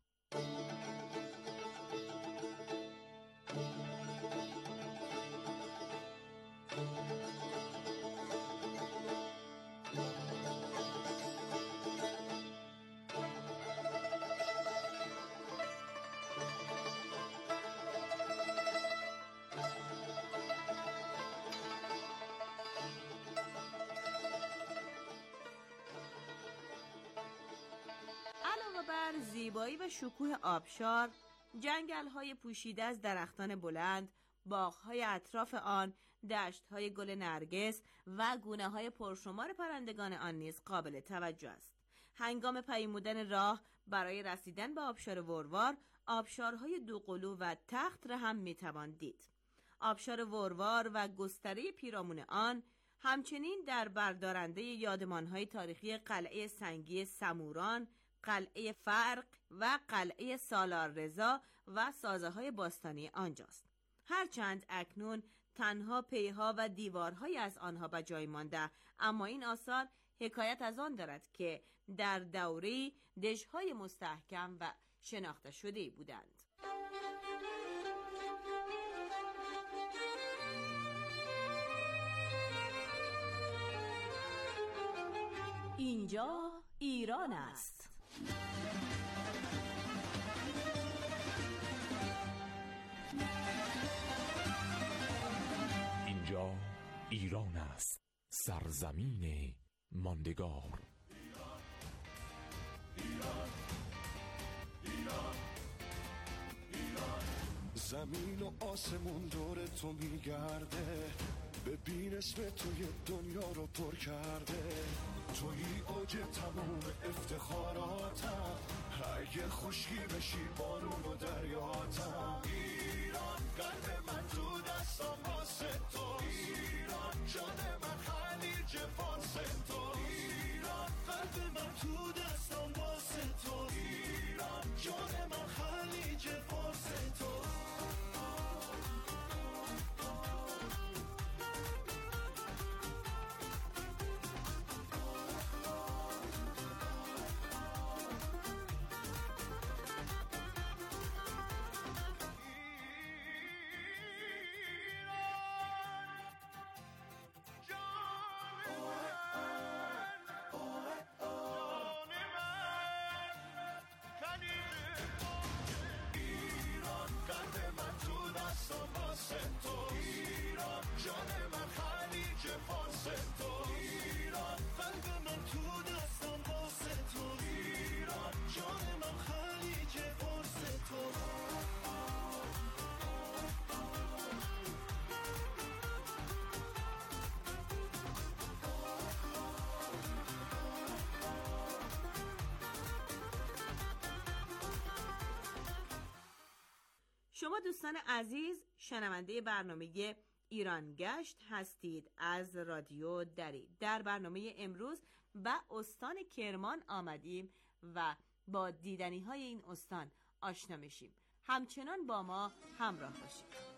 بر زیبایی و شکوه آبشار، جنگل‌های پوشیده از درختان بلند، باغ‌های اطراف آن، دشت‌های گل نرگس و گونه‌های پرشمار پرندگان آن نیز قابل توجه است. هنگام پیمودن راه برای رسیدن به آبشار وروار، آبشارهای دوقلو و تخت را هم می‌توان دید. آبشار وروار و گستره پیرامون آن همچنین در بردارنده یادمان‌های تاریخی قلعه سنگی سموران، قلعه فرق و قلعه سالار رضا و سازه‌های باستانی آنجاست. هرچند اکنون تنها پیها و دیوارهای از آنها به جای مانده، اما این آثار حکایت از آن دارد که در دوره‌ای دژهای مستحکم و شناخته شده بودند. اینجا ایران است. اینجا ایران است، سرزمین ماندگار. ایران، ایران، ایران. زمین و آسمون دور تو میگرده، ببین اسم توی دنیا رو پر کرده. توی اوج تموم افتخاراتم، اگه خشکی بشی بارون و دریاتم. ایران قلب من تو دستم واسه تو، ایران جان من خلیج فارس تو، ایران قلب من تو دستم واسه تو، ایران جان من خلیج فارس تو. شما دوستان عزیز شنونده برنامه ایران گشت هستید از رادیو دری. در برنامه امروز به استان کرمان آمدیم و با دیدنی های این استان آشنا میشیم. همچنان با ما همراه باشید.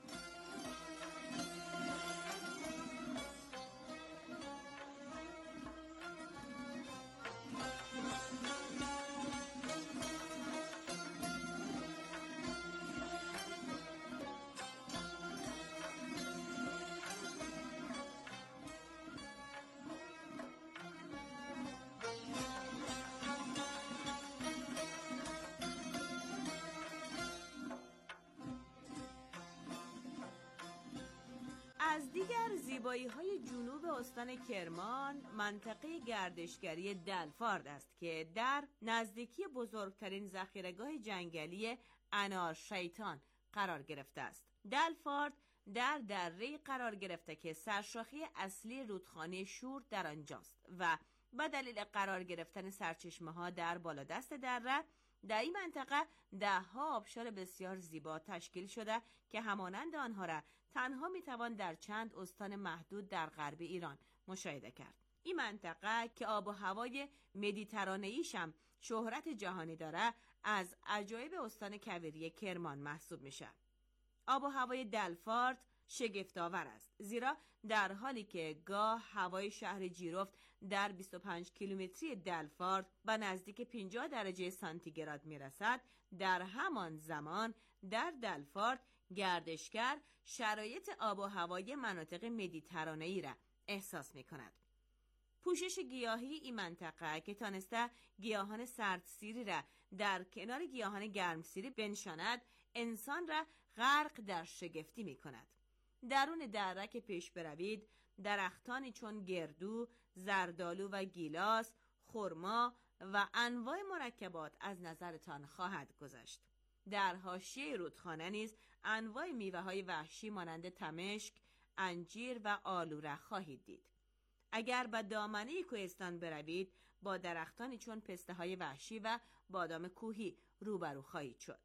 دیگر زیبایی های جنوب استان کرمان منطقه گردشگری دلفارد است که در نزدیکی بزرگترین ذخیره‌گاه جنگلی انار شیطان قرار گرفته است. دلفارد در دره قرار گرفته که سرشاخه اصلی رودخانه شور در آنجاست و به دلیل قرار گرفتن سرچشمه ها در بالادست دره، در این منطقه ده ها آبشار بسیار زیبا تشکیل شده که همانند آنها را تنها میتوان در چند استان محدود در غرب ایران مشاهده کرد. این منطقه که آب و هوای مدیترانه‌ایش هم شهرت جهانی داره، از عجایب استان کویری کرمان محسوب میشه. آب و هوای دلفارد شگفت‌آور است، زیرا در حالی که گاه هوای شهر جیرفت در بیست و پنج کیلومتری دلفارد به نزدیک پنجاه درجه سانتیگراد میرسد، در همان زمان در دلفارد گردشگر شرایط آب و هوای مناطق مدیترانه‌ای را احساس می‌کند. پوشش گیاهی این منطقه که تانسته گیاهان سردسیری را در کنار گیاهان گرمسیری بنشاند، انسان را غرق در شگفتی می‌کند. درون دره که پیش بروید، درختانی چون گردو، زردالو و گیلاس، خرما و انواع مرکبات از نظرتان خواهد گذشت. در حاشیه رودخانه نیز انواع میوه‌های وحشی مانند تمشک، انجیر و آلو را خواهید دید. اگر به دامنه کوهستان بروید، با درختانی چون پسته‌های وحشی و بادام کوهی روبرو خواهید شد.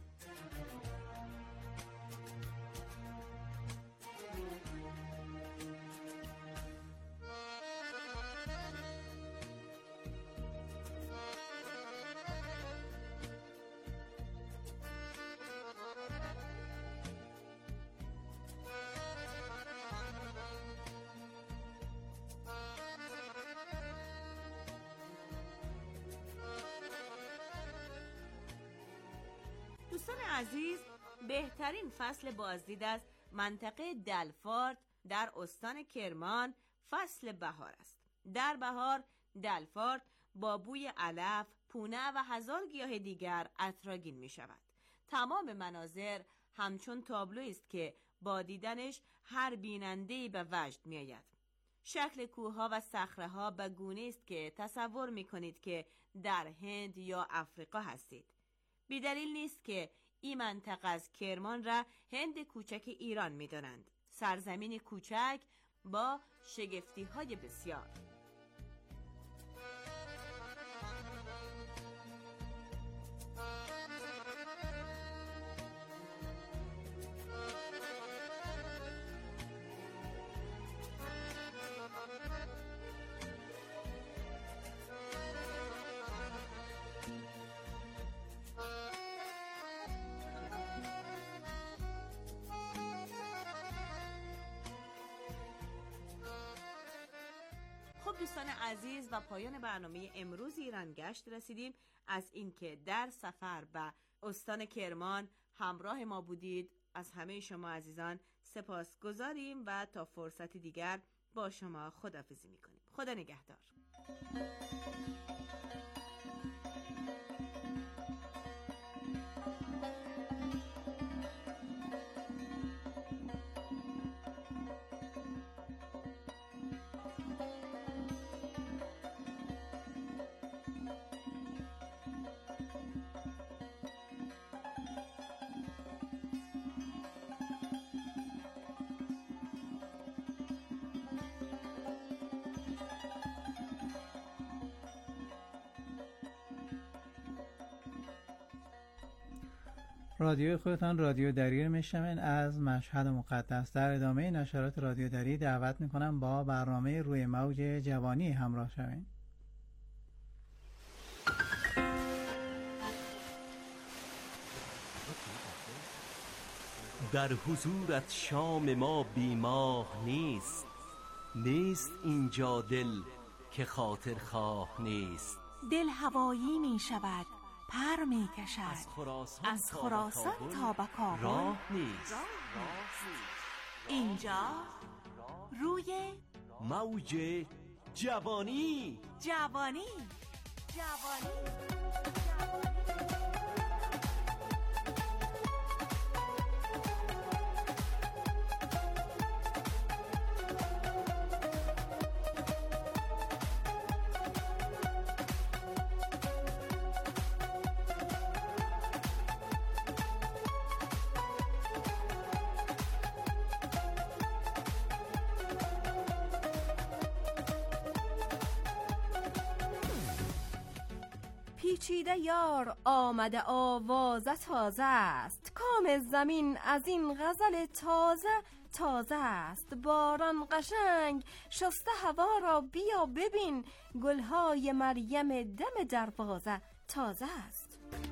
دوستان عزیز، بهترین فصل بازدید از منطقه دلفارد در استان کرمان فصل بهار است. در بهار دلفارد با بوی علف، پونه و هزار گیاه دیگر عطرآگین می شود. تمام مناظر همچون تابلویی است که با دیدنش هر بیننده‌ای به وجد می آید. شکل کوه‌ها و صخره‌ها به گونه است که تصور می کنید که در هند یا افریقا هستید. بی‌دلیل نیست که این منطقه از کرمان را هند کوچک ایران می دانند. سرزمین کوچک با شگفتی‌های بسیار. دوستان عزیز، و پایان برنامه امروز ایران گشت رسیدیم. از اینکه در سفر به استان کرمان همراه ما بودید از همه شما عزیزان سپاس گذاریم و تا فرصتی دیگر با شما خداحافظی میکنیم. خدا نگهدار. رادیو خودتان رادیو دری رو میشنوین از مشهد مقدس. در ادامه نشرات رادیو دری دعوت میکنم با برنامه روی موج جوانی همراه شوین. در حضورت شام ما بیماه نیست، نیست اینجا دل که خاطر خواه نیست. دل هوایی می شود، پر می کشد از خراسان, از خراسان تا به کابل، راه نیست. اینجا روی موج جوانی جوانی جوانی پیچیده یار آمده آوازه تازه است. کام زمین از این غزل تازه تازه است. باران قشنگ شسته هوا را بیا ببین، گلهای مریم دم دروازه تازه است.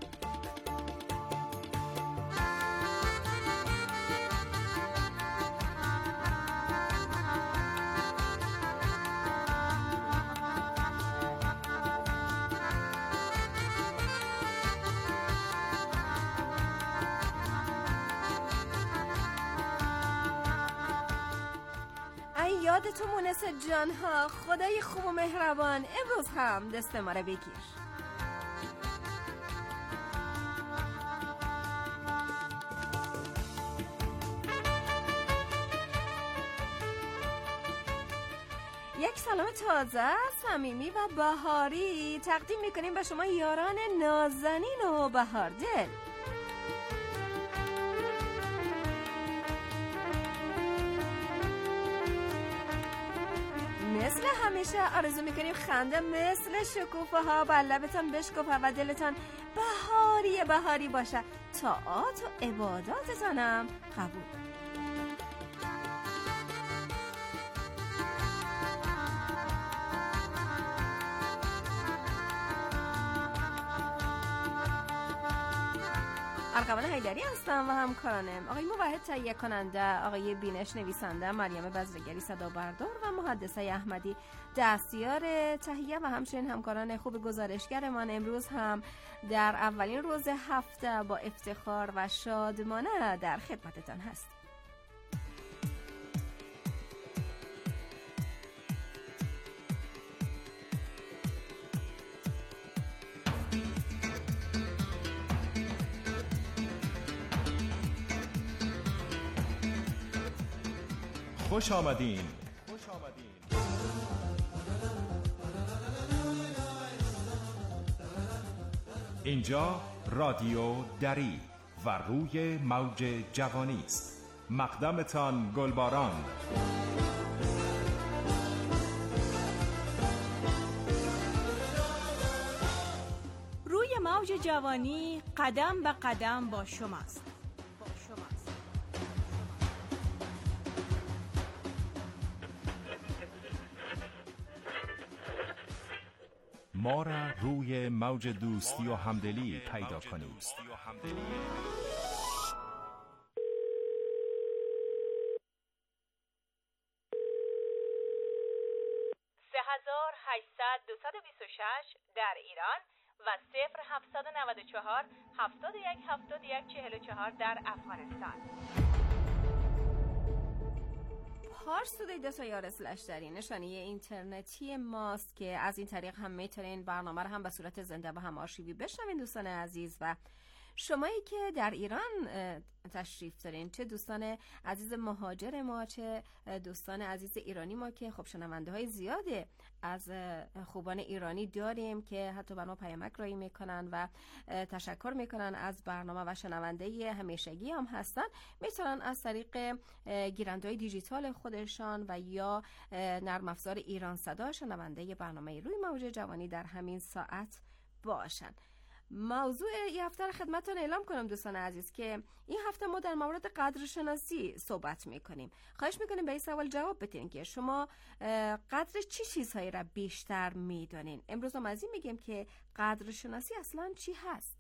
یادتون مونس جانها، خدای خوب و مهربان امروز هم دست ما رو بگیر. یک سلام تازه، صمیمی و بهاری تقدیم میکنیم به شما یاران نازنین و بهاردل. مثل همیشه آرزو میکنیم خنده مثل شکوفه ها بر لبتان بشکفه و دلتان بهاری بهاری باشه. طاعات و عباداتتان هم قبول. ارقوان حیدری هستم و همکارانم آقای موحد تهیه کننده، آقای بینش نویسنده، مریم بزرگری صدا بردار و محدثه احمدی دستیار تهیه و همچنین همکاران خوب گزارشگرمان امروز هم در اولین روز هفته با افتخار و شادمانه در خدمتتان هست. خوش آمدین. اینجا رادیو دری و روی موج جوانی است. مقدمتان گلباران. روی موج جوانی قدم به قدم با شماست. ما را روی موج دوستی و همدلی پیدا کنید. سه هزار و هشتصد دویست و بیست و شش در ایران و صفر هفتصد و نود و چهار هفتاد و یک هفتاد و یک چهل و چهار در افغانستان. پارس تودی دو تایار اسلش داری نشانه اینترنتی ماست که از این طریق هم میتونین برنامه رو هم به صورت زنده و هم آرشیوی بشنوین. دوستان عزیز و شمایی که در ایران تشریف دارین، چه دوستان عزیز مهاجر ما، چه دوستان عزیز ایرانی ما که خب شنونده های زیاده از خوبان ایرانی داریم که حتی بر ما پیامک رایی میکنن و تشکر میکنن از برنامه و شنونده همیشگی هم هستن. میتونن از طریق گیرنده‌های دیجیتال خودشان و یا نرم افزار ایران صدا شنونده برنامه روی موج جوانی در همین ساعت باشن. موضوع این هفته رو خدمتتون اعلام کنم دوستان عزیز که این هفته ما در مورد قدرشناسی صحبت میکنیم. خواهش میکنیم به این سوال جواب بدین که شما قدر چی چیزهایی را بیشتر میدونین. امروز هم از این میگیم که قدرشناسی اصلا چی هست.